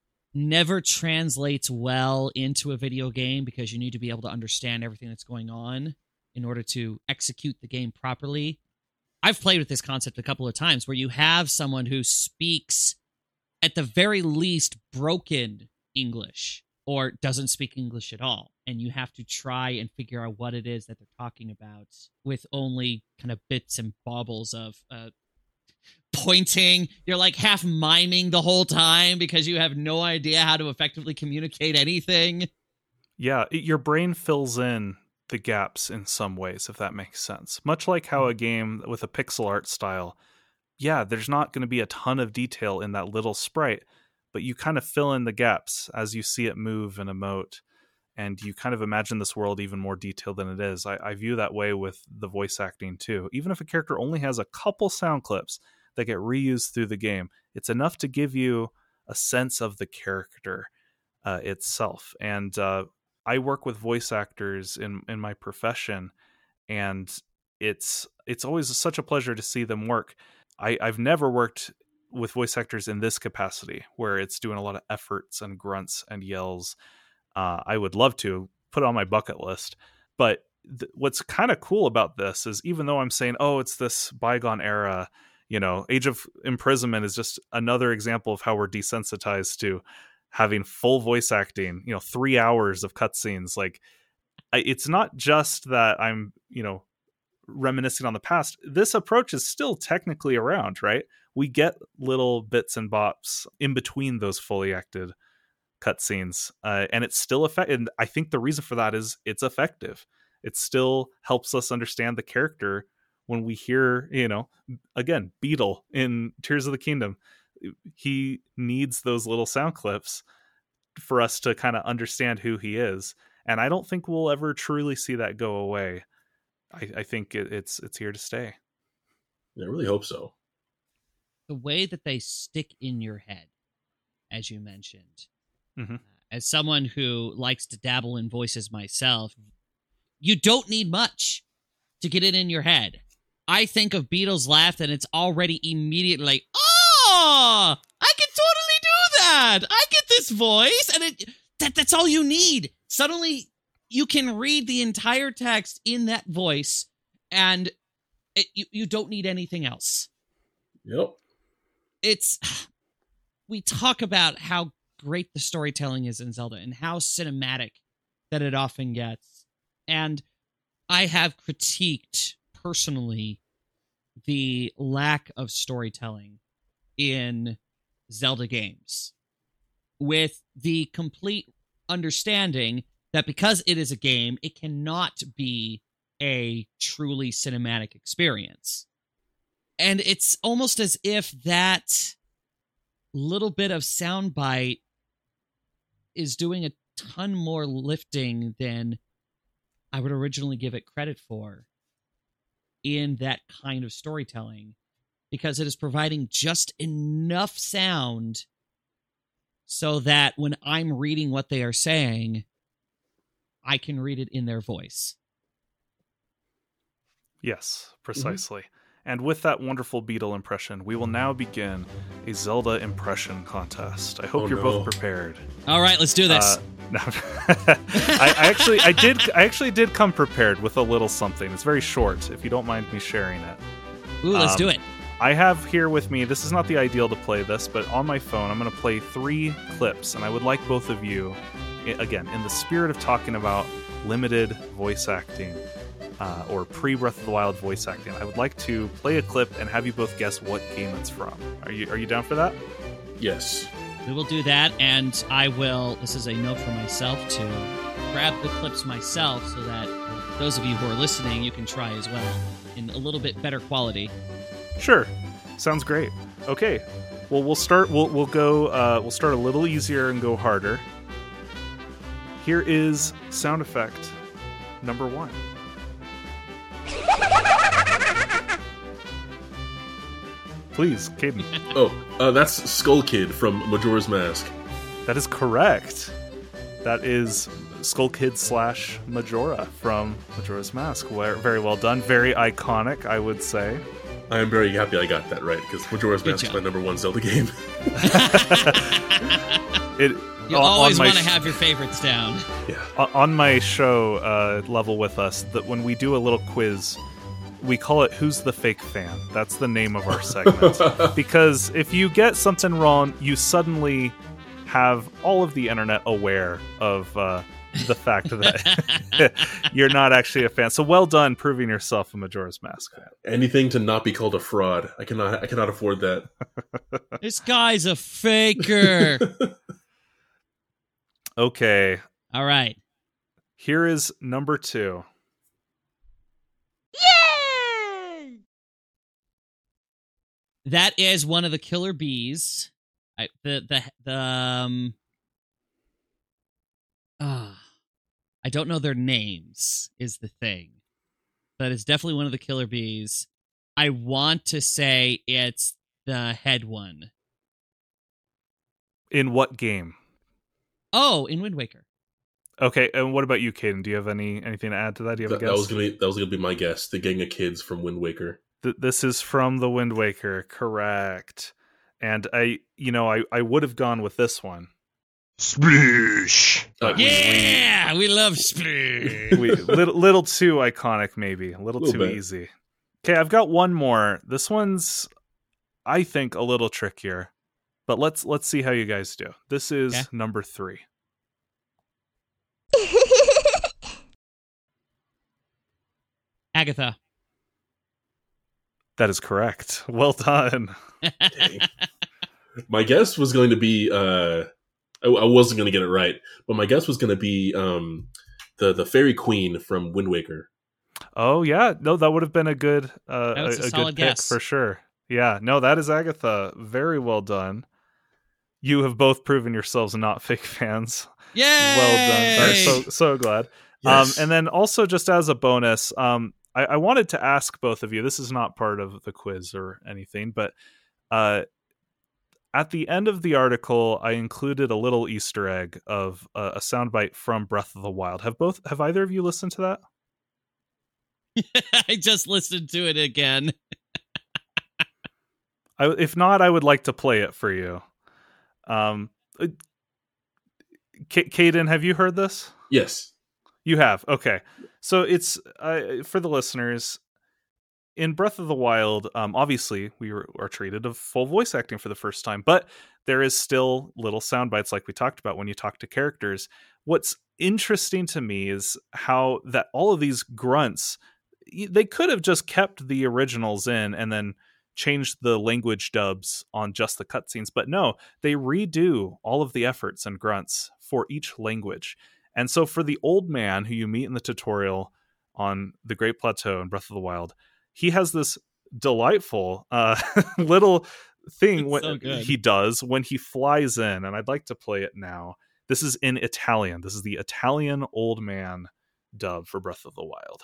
never translates well into a video game, because you need to be able to understand everything that's going on in order to execute the game properly. I've played with this concept a couple of times where you have someone who speaks, at the very least, broken English or doesn't speak English at all, and you have to try and figure out what it is that they're talking about with only kind of bits and baubles of uh, pointing. You're like half miming the whole time because you have no idea how to effectively communicate anything. Yeah, it, your brain fills in the gaps in some ways, if that makes sense. Much like how a game with a pixel art style, yeah, there's not going to be a ton of detail in that little sprite, but you kind of fill in the gaps as you see it move and emote, and you kind of imagine this world even more detailed than it is. I, I view that way with the voice acting too. Even if a character only has a couple sound clips that get reused through the game, it's enough to give you a sense of the character uh, itself. And uh, I work with voice actors in, in my profession, and it's it's always such a pleasure to see them work. I, I've never worked with voice actors in this capacity, where it's doing a lot of efforts and grunts and yells. Uh, I would love to put it on my bucket list. But th- what's kind of cool about this is, even though I'm saying, oh, it's this bygone era, you know, Age of Imprisonment is just another example of how we're desensitized to having full voice acting, you know, three hours of cutscenes. Like, I, it's not just that I'm, you know, reminiscing on the past. This approach is still technically around, right? We get little bits and bops in between those fully acted cutscenes, uh, and it's still effective. And I think the reason for that is it's effective. It still helps us understand the character when we hear, you know, again, Beetle in Tears of the Kingdom. He needs those little sound clips for us to kind of understand who he is. And I don't think we'll ever truly see that go away. I, I think it, it's it's here to stay. Yeah, I really hope so. The way that they stick in your head, as you mentioned, mm-hmm. uh, as someone who likes to dabble in voices myself, you don't need much to get it in your head. I think of Beetle's laugh and it's already immediately like, oh, I can totally do that. I get this voice. And it that that's all you need. Suddenly, you can read the entire text in that voice, and it, you, you don't need anything else. Yep. It's, we talk about how great the storytelling is in Zelda and how cinematic that it often gets. And I have critiqued personally the lack of storytelling in Zelda games, with the complete understanding that because it is a game, it cannot be a truly cinematic experience. And it's almost as if that little bit of soundbite is doing a ton more lifting than I would originally give it credit for in that kind of storytelling, because it is providing just enough sound so that when I'm reading what they are saying, I can read it in their voice. Yes, precisely. Mm-hmm. And with that wonderful Beetle impression, we will now begin a Zelda impression contest. I hope oh, you're no. both prepared. All right, let's do this. Uh, no. I, I actually, I did, I actually did come prepared with a little something. It's very short, if you don't mind me sharing it. Ooh, let's um, do it. I have here with me, this is not the ideal to play this, but on my phone, I'm going to play three clips, and I would like both of you, again, in the spirit of talking about limited voice acting, uh, or pre-Breath of the Wild voice acting, I would like to play a clip and have you both guess what game it's from. Are you are you down for that? Yes. We will do that, and I will, this is a note for myself, to grab the clips myself so that those of you who are listening, you can try as well in a little bit better quality. Sure. Sounds great. Okay. Well, we'll start, we'll, we'll go, uh, we'll start a little easier and go harder. Here is sound effect number one. Please, Caden. Oh, uh, that's Skull Kid from Majora's Mask. That is correct. That is Skull Kid slash Majora from Majora's Mask. Very well done. Very iconic, I would say. I am very happy I got that right, because Majora's Mask is my number one Zelda game. it, you on, always on want to sh- have your favorites down. Yeah. On my show, uh, Level With Us, that when we do a little quiz, we call it Who's the Fake Fan? That's the name of our segment. Because if you get something wrong, you suddenly have all of the internet aware of uh, the fact that you're not actually a fan. So well done proving yourself a Majora's Mask fan. Anything to not be called a fraud. I cannot I cannot afford that. This guy's a faker. Okay. All right. Here is number two. Yay! That is one of the killer bees. I, the the the um. Ah, I don't know their names. Is the thing, but it's definitely one of the killer bees. I want to say it's the head one. In what game? Oh, in Wind Waker. Okay, and what about you, Caden? Do you have any anything to add to that? Do you have That, a guess? that was gonna be that was gonna be my guess. The gang of kids from Wind Waker. Th- this is from the Wind Waker, correct? And I, you know, I, I would have gone with this one. Sploosh! But we- Yeah, we, love Sploosh. we, little little too iconic, maybe a little, Little too bit. easy. Okay, I've got one more. This one's, I think, a little trickier, but let's let's see how you guys do. This is Okay. number three. Agatha. That is correct. Well done. Dang. My guess was going to be uh, I, I wasn't going to get it right, but my guess was going to be um, the the fairy queen from Wind Waker. Oh yeah, no, that would have been a good uh, That was a a, a solid good pick guess. for sure. Yeah, no, that is Agatha. Very well done. You have both proven yourselves not fake fans. Yay! Well done. I'm so so glad. Yes. Um, and then also just as a bonus, um, I, I wanted to ask both of you. This is not part of the quiz or anything, but uh, at the end of the article, I included a little Easter egg of uh, a soundbite from Breath of the Wild. Have both? Have either of you listened to that? I just listened to it again. I, if not, I would like to play it for you. Um, uh, K- Caden, have you heard this? Yes. You have. Okay. So it's uh, for the listeners in Breath of the Wild. Um, obviously, we were, are treated of full voice acting for the first time, but there is still little sound bites like we talked about when you talk to characters. What's interesting to me is how that all of these grunts, y- they could have just kept the originals in and then changed the language dubs on just the cutscenes, but no, they redo all of the efforts and grunts for each language. And so for the old man who you meet in the tutorial on the Great Plateau in Breath of the Wild, he has this delightful uh, little thing It's when so good. he does when he flies in, and I'd like to play it now. This is in Italian. This is the Italian old man dub for Breath of the Wild.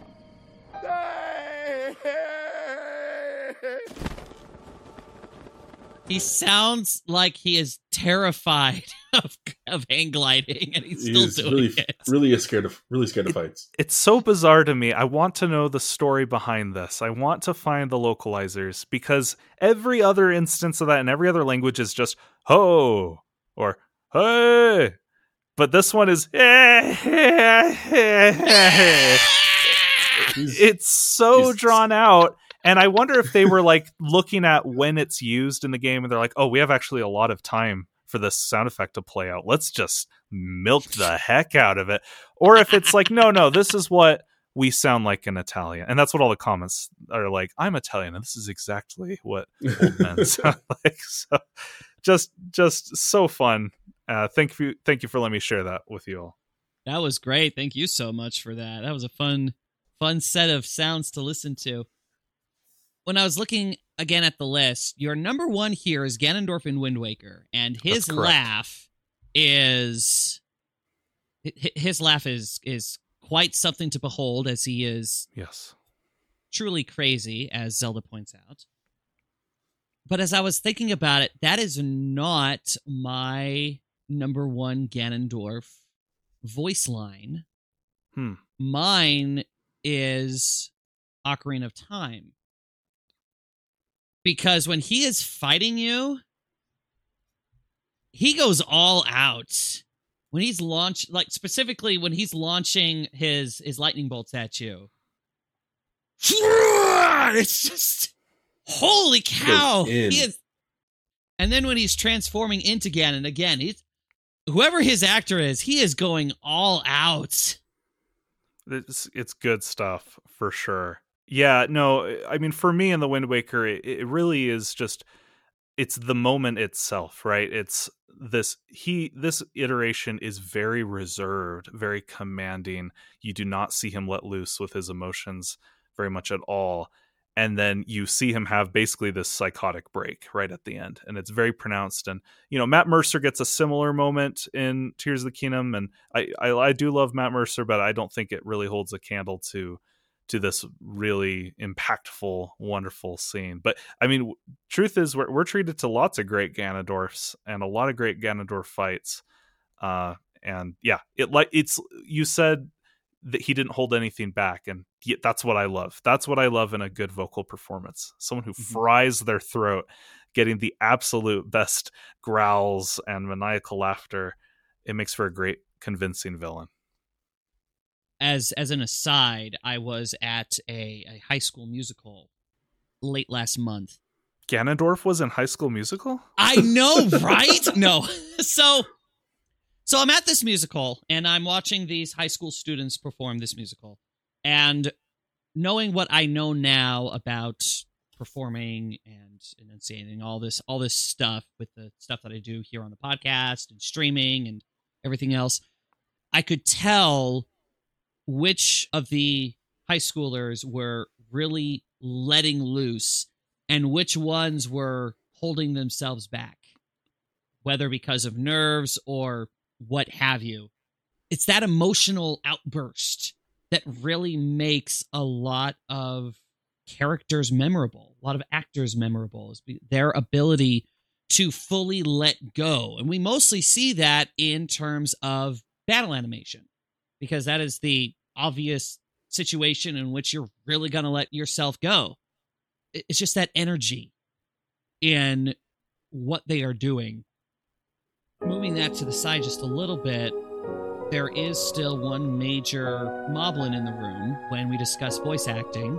He sounds like he is terrified of, of hang gliding, and he's still He's doing really it. really scared of really scared of fights. It's so bizarre to me. I want to know the story behind this. I want to find the localizers, because every other instance of that in every other language is just ho or hey. But this one is it's so He's- drawn out. And I wonder if they were like looking at when it's used in the game and they're like, oh, we have actually a lot of time for this sound effect to play out. Let's just milk the heck out of it. Or if it's like, no, no, this is what we sound like in Italian. And that's what all the comments are like. I'm Italian, and this is exactly what old men sound like. So just just so fun. Uh, thank you, thank you for letting me share that with you all. That was great. Thank you so much for that. That was a fun, fun set of sounds to listen to. When I was looking again at the list, your number one here is Ganondorf in Wind Waker, and his That's correct. laugh is hi- his laugh is is quite something to behold, as he is Yes. truly crazy, as Zelda points out. But as I was thinking about it, that is not my number one Ganondorf voice line. Hmm. Mine is Ocarina of Time. Because when he is fighting you, he goes all out. When he's launched, like specifically when he's launching his his lightning bolts at you, it's just holy cow! Goes in. He is, and then when he's transforming into Ganon again, he's whoever his actor is, he is going all out. It's it's good stuff for sure. Yeah, no, I mean, for me in the Wind Waker, it, it really is just, it's the moment itself, right? It's this, he, this iteration is very reserved, very commanding. You do not see him let loose with his emotions very much at all. and then you see him have basically this psychotic break right at the end, and it's very pronounced. And you know, Matt Mercer gets a similar moment in Tears of the Kingdom, and I, I I do love Matt Mercer, but I don't think it really holds a candle to to this really impactful, wonderful scene. But I mean, truth is, we're we're treated to lots of great Ganondorfs and a lot of great Ganondorf fights. Uh, and yeah, it like it's you said that he didn't hold anything back, and he, that's what I love. That's what I love in a good vocal performance. Someone who mm-hmm. fries their throat, getting the absolute best growls and maniacal laughter. It makes for a great, convincing villain. As as an aside, I was at a, a High School Musical late last month. Ganondorf was in High School Musical? I know, right? No. So... So I'm at this musical, and I'm watching these high school students perform this musical. And knowing what I know now about performing and enunciating all this all this stuff with the stuff that I do here on the podcast and streaming and everything else, I could tell which of the high schoolers were really letting loose and which ones were holding themselves back, whether because of nerves or what have you. It's that emotional outburst that really makes a lot of characters memorable, a lot of actors memorable, is their ability to fully let go. And we mostly see that in terms of battle animation, because that is the obvious situation in which you're really going to let yourself go. It's just that energy in what they are doing. Moving that to the side just a little bit, there is still one major moblin in the room when we discuss voice acting,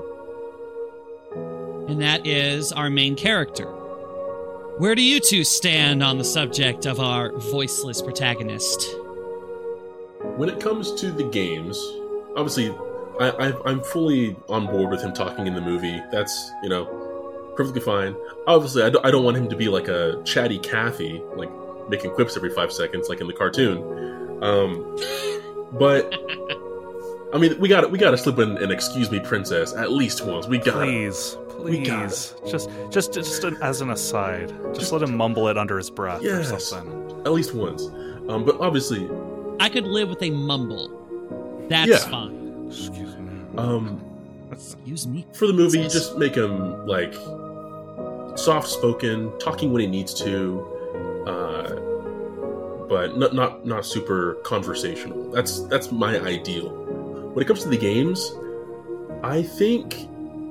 and that is our main character. Where do you two stand on the subject of our voiceless protagonist? When it comes to the games, obviously, I, I, I'm fully on board with him talking in the movie. That's, you know, perfectly fine. Obviously, I don't, I don't want him to be like a chatty Cathy, like making quips every five seconds, like in the cartoon. Um, but I mean, we got we got to slip in an "Excuse me, princess" at least once. We got please, please, just just just an, as an aside, just, just let him mumble it under his breath yes, or something. At least once. Um, but obviously, I could live with a mumble. That's yeah. fine. Excuse me. Um, excuse me. For the movie, princess. Just make him like soft spoken, talking when he needs to. Uh, but not not not super conversational. That's that's my ideal. When it comes to the games, I think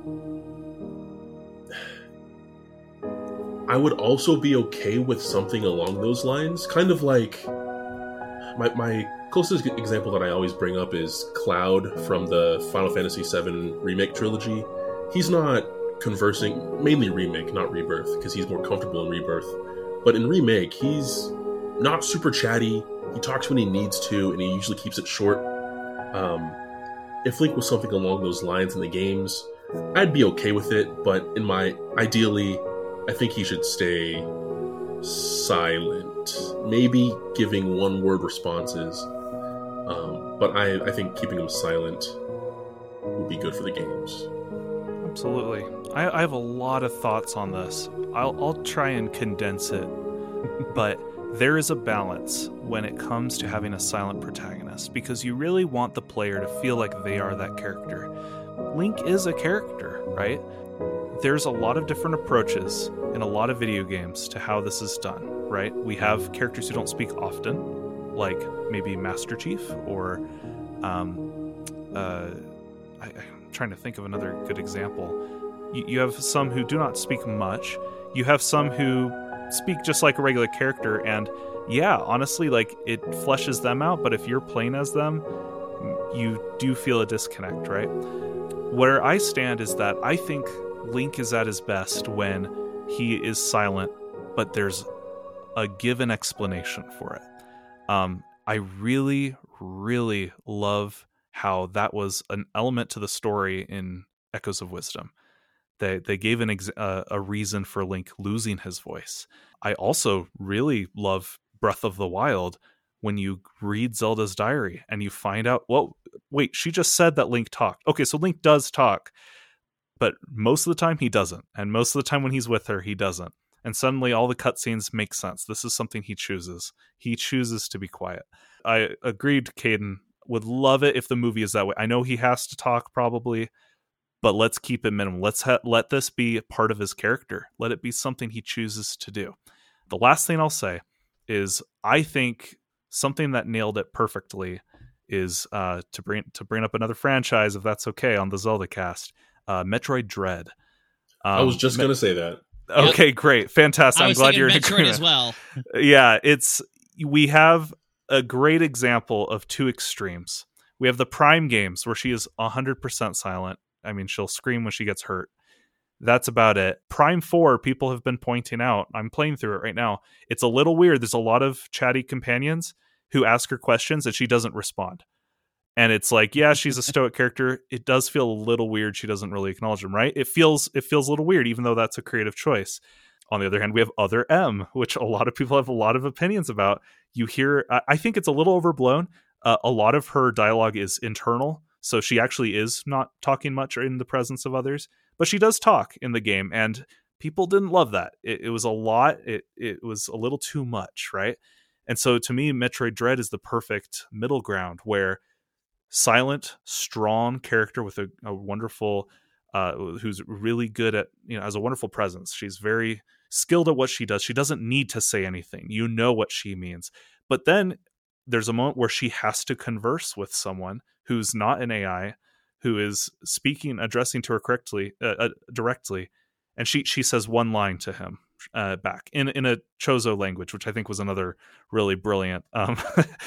I would also be okay with something along those lines. Kind of like my my closest example that I always bring up is Cloud from the Final Fantasy seven Remake trilogy. He's not conversing, mainly Remake, not Rebirth, because he's more comfortable in Rebirth. But in Remake, he's not super chatty. He talks when he needs to, and he usually keeps it short. Um, if Link was something along those lines in the games, I'd be okay with it. But in my ideally, I think he should stay silent. Maybe giving one-word responses. Um, but I, I think keeping him silent would be good for the games. Absolutely. I, I have a lot of thoughts on this. I'll, I'll try and condense it. But there is a balance when it comes to having a silent protagonist, because you really want the player to feel like they are that character. Link is a character, right? There's a lot of different approaches in a lot of video games to how this is done, right? We have characters who don't speak often, like maybe Master Chief, or um, uh, I, I'm trying to think of another good example. You, you have some who do not speak much. You have some who speak just like a regular character, and yeah, honestly, like, it fleshes them out, but if you're playing as them, you do feel a disconnect, right? Where I stand is that I think Link is at his best when he is silent, but there's a given explanation for it. Um, I really, really love how that was an element to the story in Echoes of Wisdom. They they gave an ex- uh, a reason for Link losing his voice. I also really love Breath of the Wild when you read Zelda's diary and you find out, well, wait, she just said that Link talked. Okay, so Link does talk, but most of the time he doesn't. And most of the time when he's with her, he doesn't. And suddenly all the cutscenes make sense. This is something he chooses. He chooses to be quiet. I agreed, Caden. Would love it if the movie is that way. I know he has to talk probably, but let's keep it minimal. Let's ha- let this be part of his character. Let it be something he chooses to do. The last thing I'll say is I think something that nailed it perfectly is uh, to bring to bring up another franchise, if that's okay, on the Zelda cast, uh, Metroid Dread. Um, I was just Me- going to say that. Okay, yep. Great. Fantastic. I I'm was glad you're in Metroid agreement as well. Yeah, it's we have a great example of two extremes. We have the Prime games where she is one hundred percent silent. I mean, she'll scream when she gets hurt. That's about it. Prime four, people have been pointing out, I'm playing through it right now, it's a little weird. There's a lot of chatty companions who ask her questions and she doesn't respond. And it's like, yeah, she's a stoic character. It does feel a little weird. She doesn't really acknowledge them, right? It feels it feels a little weird, even though that's a creative choice. On the other hand, we have Other M, which a lot of people have a lot of opinions about. You hear, I think it's a little overblown. Uh, a lot of her dialogue is internal, so she actually is not talking much in the presence of others. But she does talk in the game, and people didn't love that. It, it was a lot. It it was a little too much, right? And so to me, Metroid Dread is the perfect middle ground where silent, strong character with a, a wonderful, uh, who's really good at, you know, has a wonderful presence. She's very skilled at what she does. She doesn't need to say anything. You know what she means. But then there's a moment where she has to converse with someone who's not an A I, who is speaking, addressing to her correctly, uh, uh, directly, and she she says one line to him uh, back in in a Chozo language, which I think was another really brilliant um,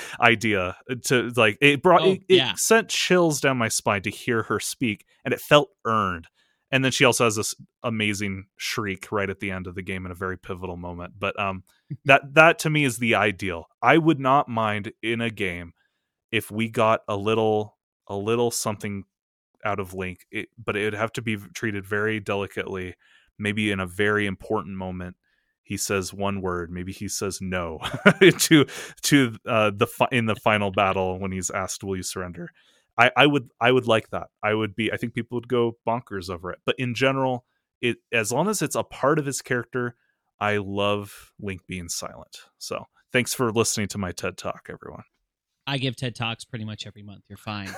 idea. To like it brought oh, it, it yeah. sent chills down my spine to hear her speak, and it felt earned. And then she also has this amazing shriek right at the end of the game in a very pivotal moment. But um, that that to me is the ideal. I would not mind in a game if we got a little a little something out of Link, it, but it would have to be treated very delicately. Maybe in a very important moment, he says one word. Maybe he says no to to uh, the fi- in the final battle when he's asked, "Will you surrender?" I, I would I would like that. I would be. I think people would go bonkers over it. But in general, it as long as it's a part of his character, I love Link being silent. So thanks for listening to my TED Talk, everyone. I give TED Talks pretty much every month. You're fine.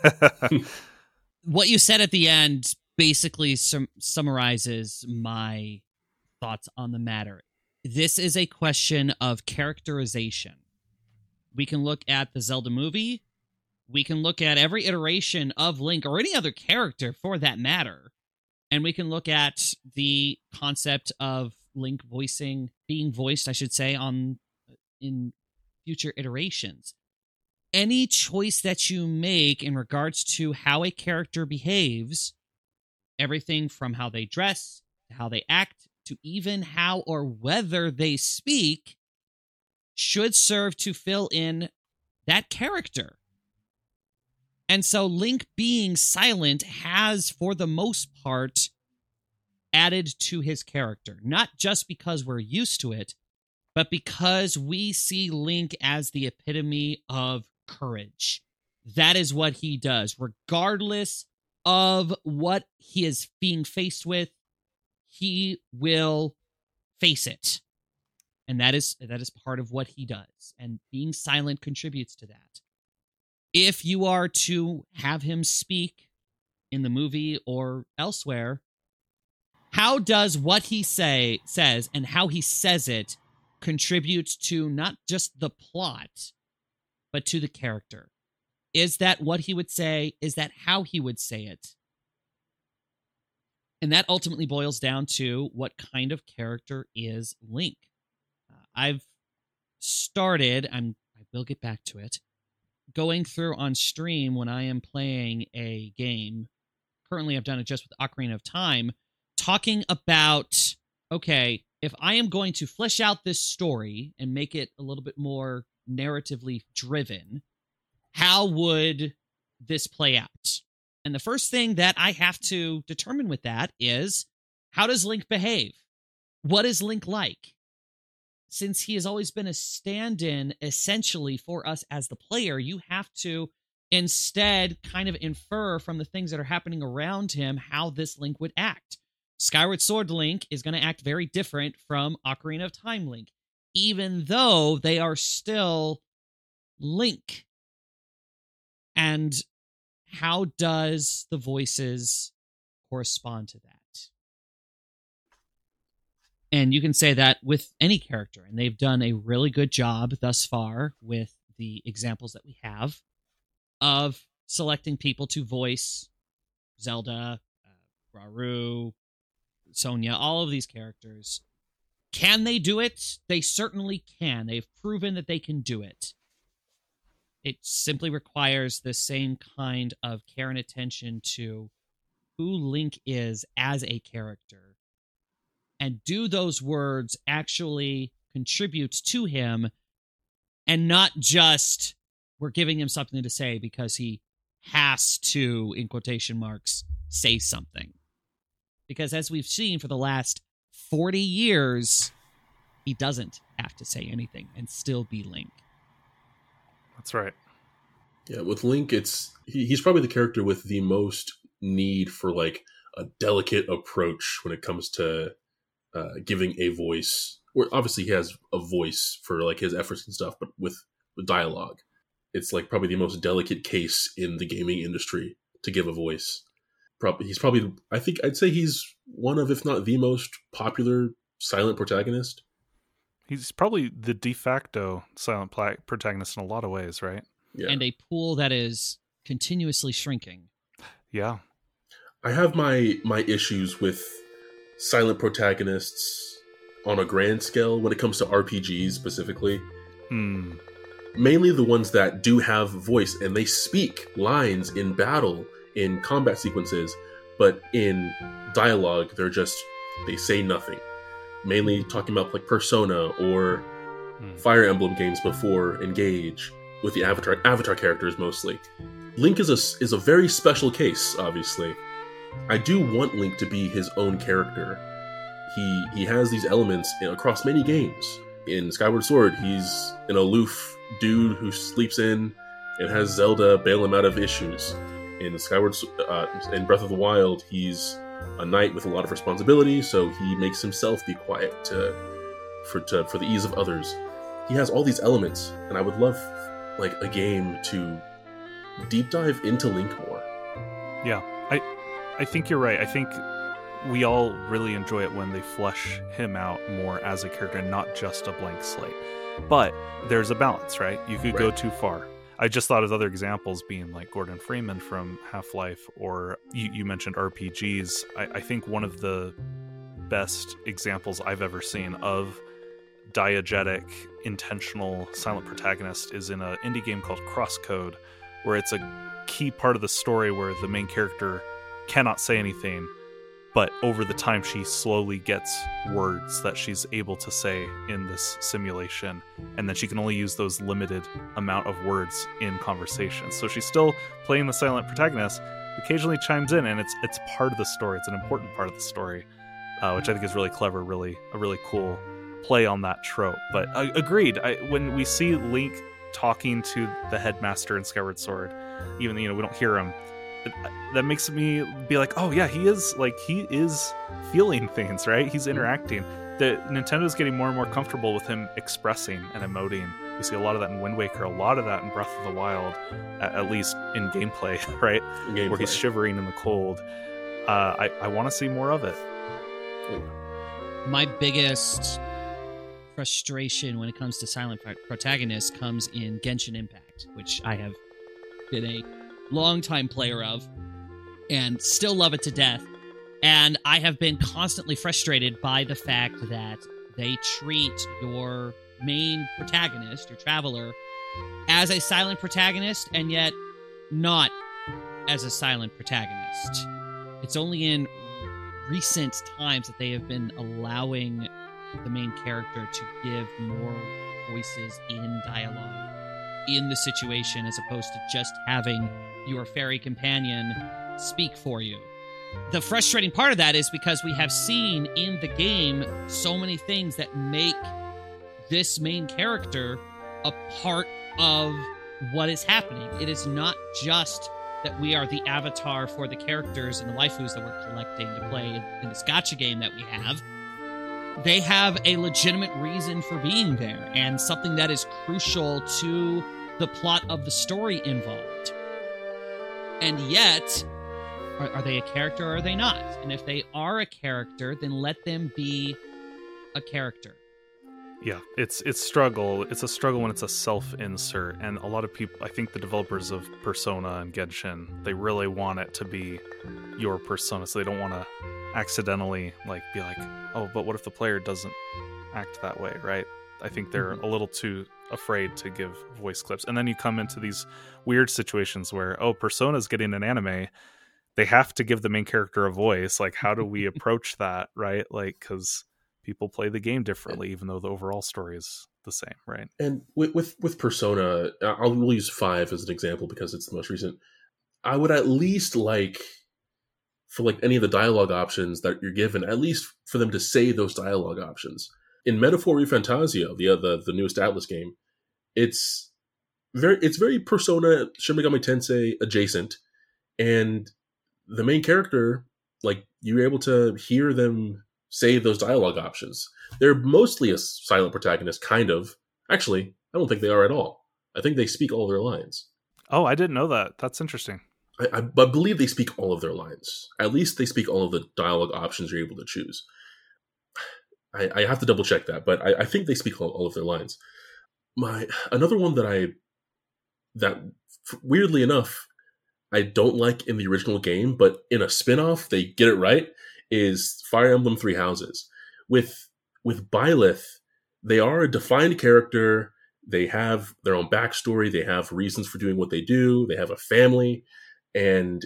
What you said at the end basically sum- summarizes my thoughts on the matter. This is a question of characterization. We can look at the Zelda movie. We can look at every iteration of Link, or any other character for that matter. And we can look at the concept of Link voicing, being voiced, I should say, on in future iterations. Any choice that you make in regards to how a character behaves, everything from how they dress, to how they act, to even how or whether they speak, should serve to fill in that character. And so Link being silent has, for the most part, added to his character. Not just because we're used to it, but because we see Link as the epitome of courage. That is what he does. Regardless of what he is being faced with, he will face it. And that is that is part of what he does. And being silent contributes to that. If you are to have him speak in the movie or elsewhere, how does what he say says and how he says it contribute to not just the plot, but to the character? Is that what he would say? Is that how he would say it? And that ultimately boils down to what kind of character is Link. Uh, I've started, I'm, I will get back to it, going through on stream when I am playing a game. Currently, I've done it just with Ocarina of Time, talking about, okay, if I am going to flesh out this story and make it a little bit more narratively driven, how would this play out? And the first thing that I have to determine with that is, how does Link behave? What is Link like? Since he has always been a stand-in, essentially, for us as the player, you have to instead kind of infer from the things that are happening around him how this Link would act. Skyward Sword Link is going to act very different from Ocarina of Time Link, even though they are still Link. And how does the voices correspond to that? And you can say that with any character, and they've done a really good job thus far with the examples that we have of selecting people to voice Zelda, uh, Rauru, Sonya, all of these characters. Can they do it? They certainly can. They've proven that they can do it. It simply requires the same kind of care and attention to who Link is as a character. And do those words actually contribute to him, and not just we're giving him something to say because he has to, in quotation marks, say something. Because as we've seen for the last forty years, he doesn't have to say anything and still be Link. That's right. Yeah, with Link, it's he, he's probably the character with the most need for like a delicate approach when it comes to uh, giving a voice. Or obviously he has a voice for like his efforts and stuff, but with, with dialogue, it's like probably the most delicate case in the gaming industry to give a voice. Probably he's probably I think I'd say he's one of, if not the most popular silent protagonist. He's probably the de facto silent pla- protagonist in a lot of ways, right? Yeah. And a pool that is continuously shrinking. Yeah. I have my my issues with silent protagonists on a grand scale when it comes to R P Gs specifically. Hmm. Mainly the ones that do have voice and they speak lines in battle, in combat sequences, but in dialogue, they're just, they say nothing. Mainly talking about like Persona or hmm. Fire Emblem games before Engage, with the Avatar Avatar characters mostly. Link is a, is a very special case, obviously. I do want Link to be his own character. He he has these elements across many games. In Skyward Sword, he's an aloof dude who sleeps in and has Zelda bail him out of issues. In Skyward, uh, in Breath of the Wild, he's a knight with a lot of responsibility, so he makes himself be quiet to, for to, for the ease of others. He has all these elements, and I would love like a game to deep dive into Link more. Yeah, I I think you're right. I think we all really enjoy it when they flesh him out more as a character and not just a blank slate. But there's a balance, right? You could right. go too far. I just thought of other examples being like Gordon Freeman from Half-Life, or you, you mentioned R P Gs. I, I think one of the best examples I've ever seen of diegetic, intentional silent protagonist is in an indie game called Crosscode, where it's a key part of the story where the main character cannot say anything, but over the time she slowly gets words that she's able to say in this simulation, and then she can only use those limited amount of words in conversation. So she's still playing the silent protagonist, occasionally chimes in, and it's it's part of the story. It's an important part of the story, uh, which I think is really clever, really a really cool play on that trope. But uh, agreed, I, when we see Link talking to the headmaster in Skyward Sword, even you know we don't hear him, that makes me be like, oh yeah, he is like he is feeling things, right? He's interacting. The Nintendo's getting more and more comfortable with him expressing and emoting. We see a lot of that in Wind Waker, a lot of that in Breath of the Wild, at, at least in gameplay, right? Gameplay. Where he's shivering in the cold. Uh, I I want to see more of it. My biggest frustration when it comes to silent protagonists comes in Genshin Impact, which I have been a longtime player of and still love it to death. And I have been constantly frustrated by the fact that they treat your main protagonist, your traveler, as a silent protagonist, and yet not as a silent protagonist. It's only in recent times that they have been allowing the main character to give more voices in dialogue in the situation, as opposed to just having your fairy companion speak for you. The frustrating part of that is because we have seen in the game so many things that make this main character a part of what is happening. It is not just that we are the avatar for the characters and the waifus that we're collecting to play in this gacha game that we have. They have a legitimate reason for being there and something that is crucial to the plot of the story involved. And yet, are, are they a character or are they not? And if they are a character, then let them be a character. Yeah, it's it's struggle. It's a struggle when it's a self-insert, and a lot of people, I think the developers of Persona and Genshin, they really want it to be your persona, so they don't want to accidentally like be like, oh, but what if the player doesn't act that way, right? I think they're mm-hmm. a little too afraid to give voice clips, and then you come into these weird situations where, oh, Persona's getting an anime, they have to give the main character a voice. Like, how do we approach that, right? Like, because people play the game differently, even though the overall story is the same, right? And with with, with Persona, I'll we'll use five as an example because it's the most recent. I would at least like, for like any of the dialogue options that you're given, at least for them to say those dialogue options. In Metaphor ReFantazio, the the the newest Atlas game, it's very it's very Persona Shin Megami Tensei adjacent, and the main character, like, you're able to hear them say those dialogue options. They're mostly a silent protagonist, kind of. Actually, I don't think they are at all. I think they speak all of their lines. Oh, I didn't know that. That's interesting. I, I, I believe they speak all of their lines. At least they speak all of the dialogue options you're able to choose. I, I have to double check that, but I, I think they speak all, all of their lines. My another one that I that weirdly enough I don't like in the original game, but in a spin-off they get it right, is Fire Emblem Three Houses. With with Byleth, they are a defined character. They have their own backstory. They have reasons for doing what they do. They have a family, and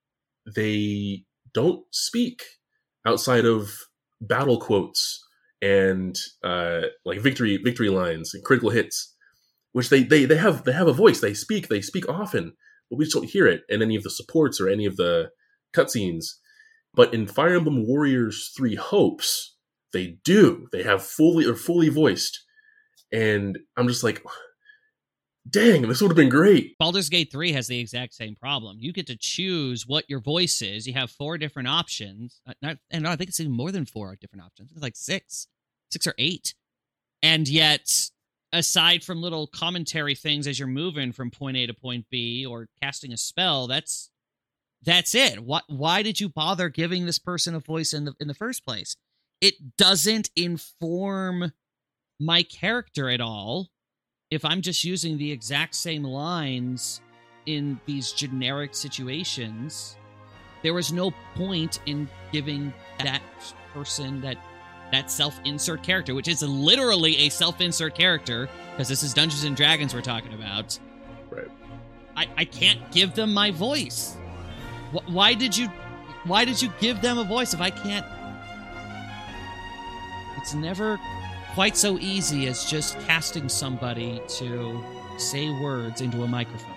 they don't speak outside of battle quotes and uh, like victory victory lines and critical hits, which they, they they have they have a voice. They speak. They speak often, but we just don't hear it in any of the supports or any of the cutscenes. But in Fire Emblem Warriors Three Hopes, they do. They have fully or fully voiced, and I'm just like, dang, this would have been great. Baldur's Gate three has the exact same problem. You get to choose what your voice is. You have four different options. Uh, not, and I think it's even more than four different options. It's like six, six or eight. And yet, aside from little commentary things as you're moving from point A to point B or casting a spell, that's that's it. Why, why did you bother giving this person a voice in the in the first place? It doesn't inform my character at all if I'm just using the exact same lines in these generic situations. There was no point in giving that person that that self-insert character, which is literally a self-insert character, because this is Dungeons and Dragons we're talking about. Right. I, I can't give them my voice. Wh- why did you why did you give them a voice if I can't? It's never quite so easy as just casting somebody to say words into a microphone.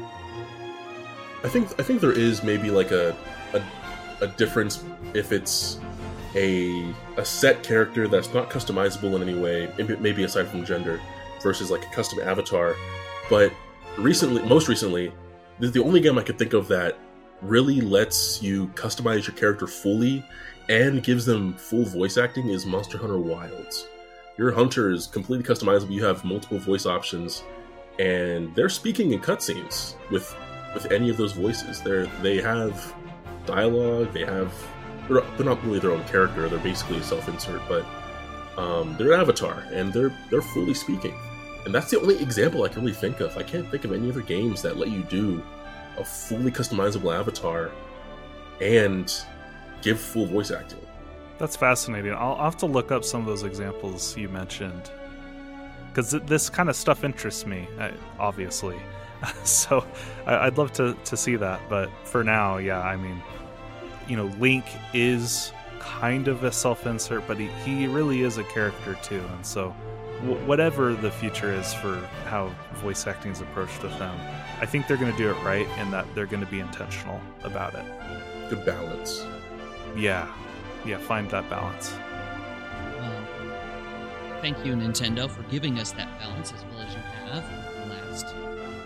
I think I think there is maybe like a a, a difference if it's a a set character that's not customizable in any way, maybe aside from gender, versus like a custom avatar. But recently, most recently, this is the only game I could think of that really lets you customize your character fully and gives them full voice acting is Monster Hunter Wilds. Your hunter is completely customizable. You have multiple voice options, and they're speaking in cutscenes with with any of those voices. They they have dialogue. They have they're, they're not really their own character. They're basically a self-insert, but um, they're an avatar, and they're they're fully speaking. And that's the only example I can really think of. I can't think of any other games that let you do a fully customizable avatar and give full voice acting. That's fascinating. I'll, I'll have to look up some of those examples you mentioned, because th- this kind of stuff interests me, uh, obviously. So I- I'd love to, to see that. But for now, yeah, I mean, you know, Link is kind of a self-insert, but he, he really is a character too. And so w- whatever the future is for how voice acting is approached with them, I think they're going to do it right, in that they're going to be intentional about it. Good balance. Yeah. Yeah, find that balance. Well, thank you, Nintendo, for giving us that balance as well as you have for the last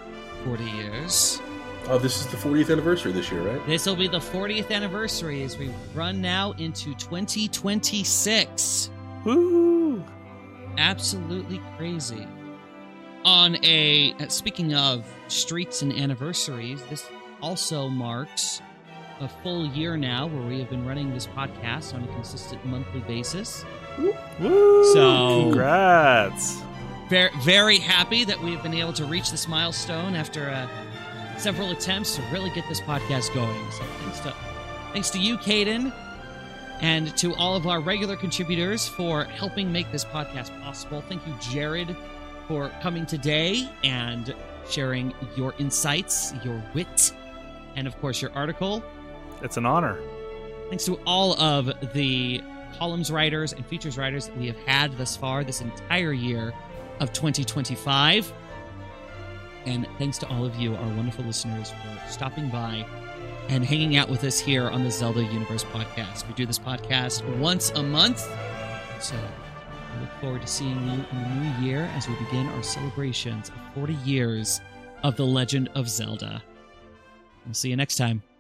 forty years. Oh, this is the fortieth anniversary this year, right? This will be the fortieth anniversary as we run now into twenty twenty-six. Woo! Absolutely crazy. On a, speaking of streaks and anniversaries, this also marks a full year now where we have been running this podcast on a consistent monthly basis. Woo! So, congrats! Very, very happy that we have been able to reach this milestone after uh, several attempts to really get this podcast going. So thanks to, thanks to you, Caden, and to all of our regular contributors for helping make this podcast possible. Thank you, Jared, for coming today and sharing your insights, your wit, and of course your article. It's an honor. Thanks to all of the columns writers and features writers that we have had thus far this entire year of twenty twenty-five. And thanks to all of you, our wonderful listeners, for stopping by and hanging out with us here on the Zelda Universe Podcast. We do this podcast once a month, so I look forward to seeing you in the new year as we begin our celebrations of forty years of The Legend of Zelda. We'll see you next time.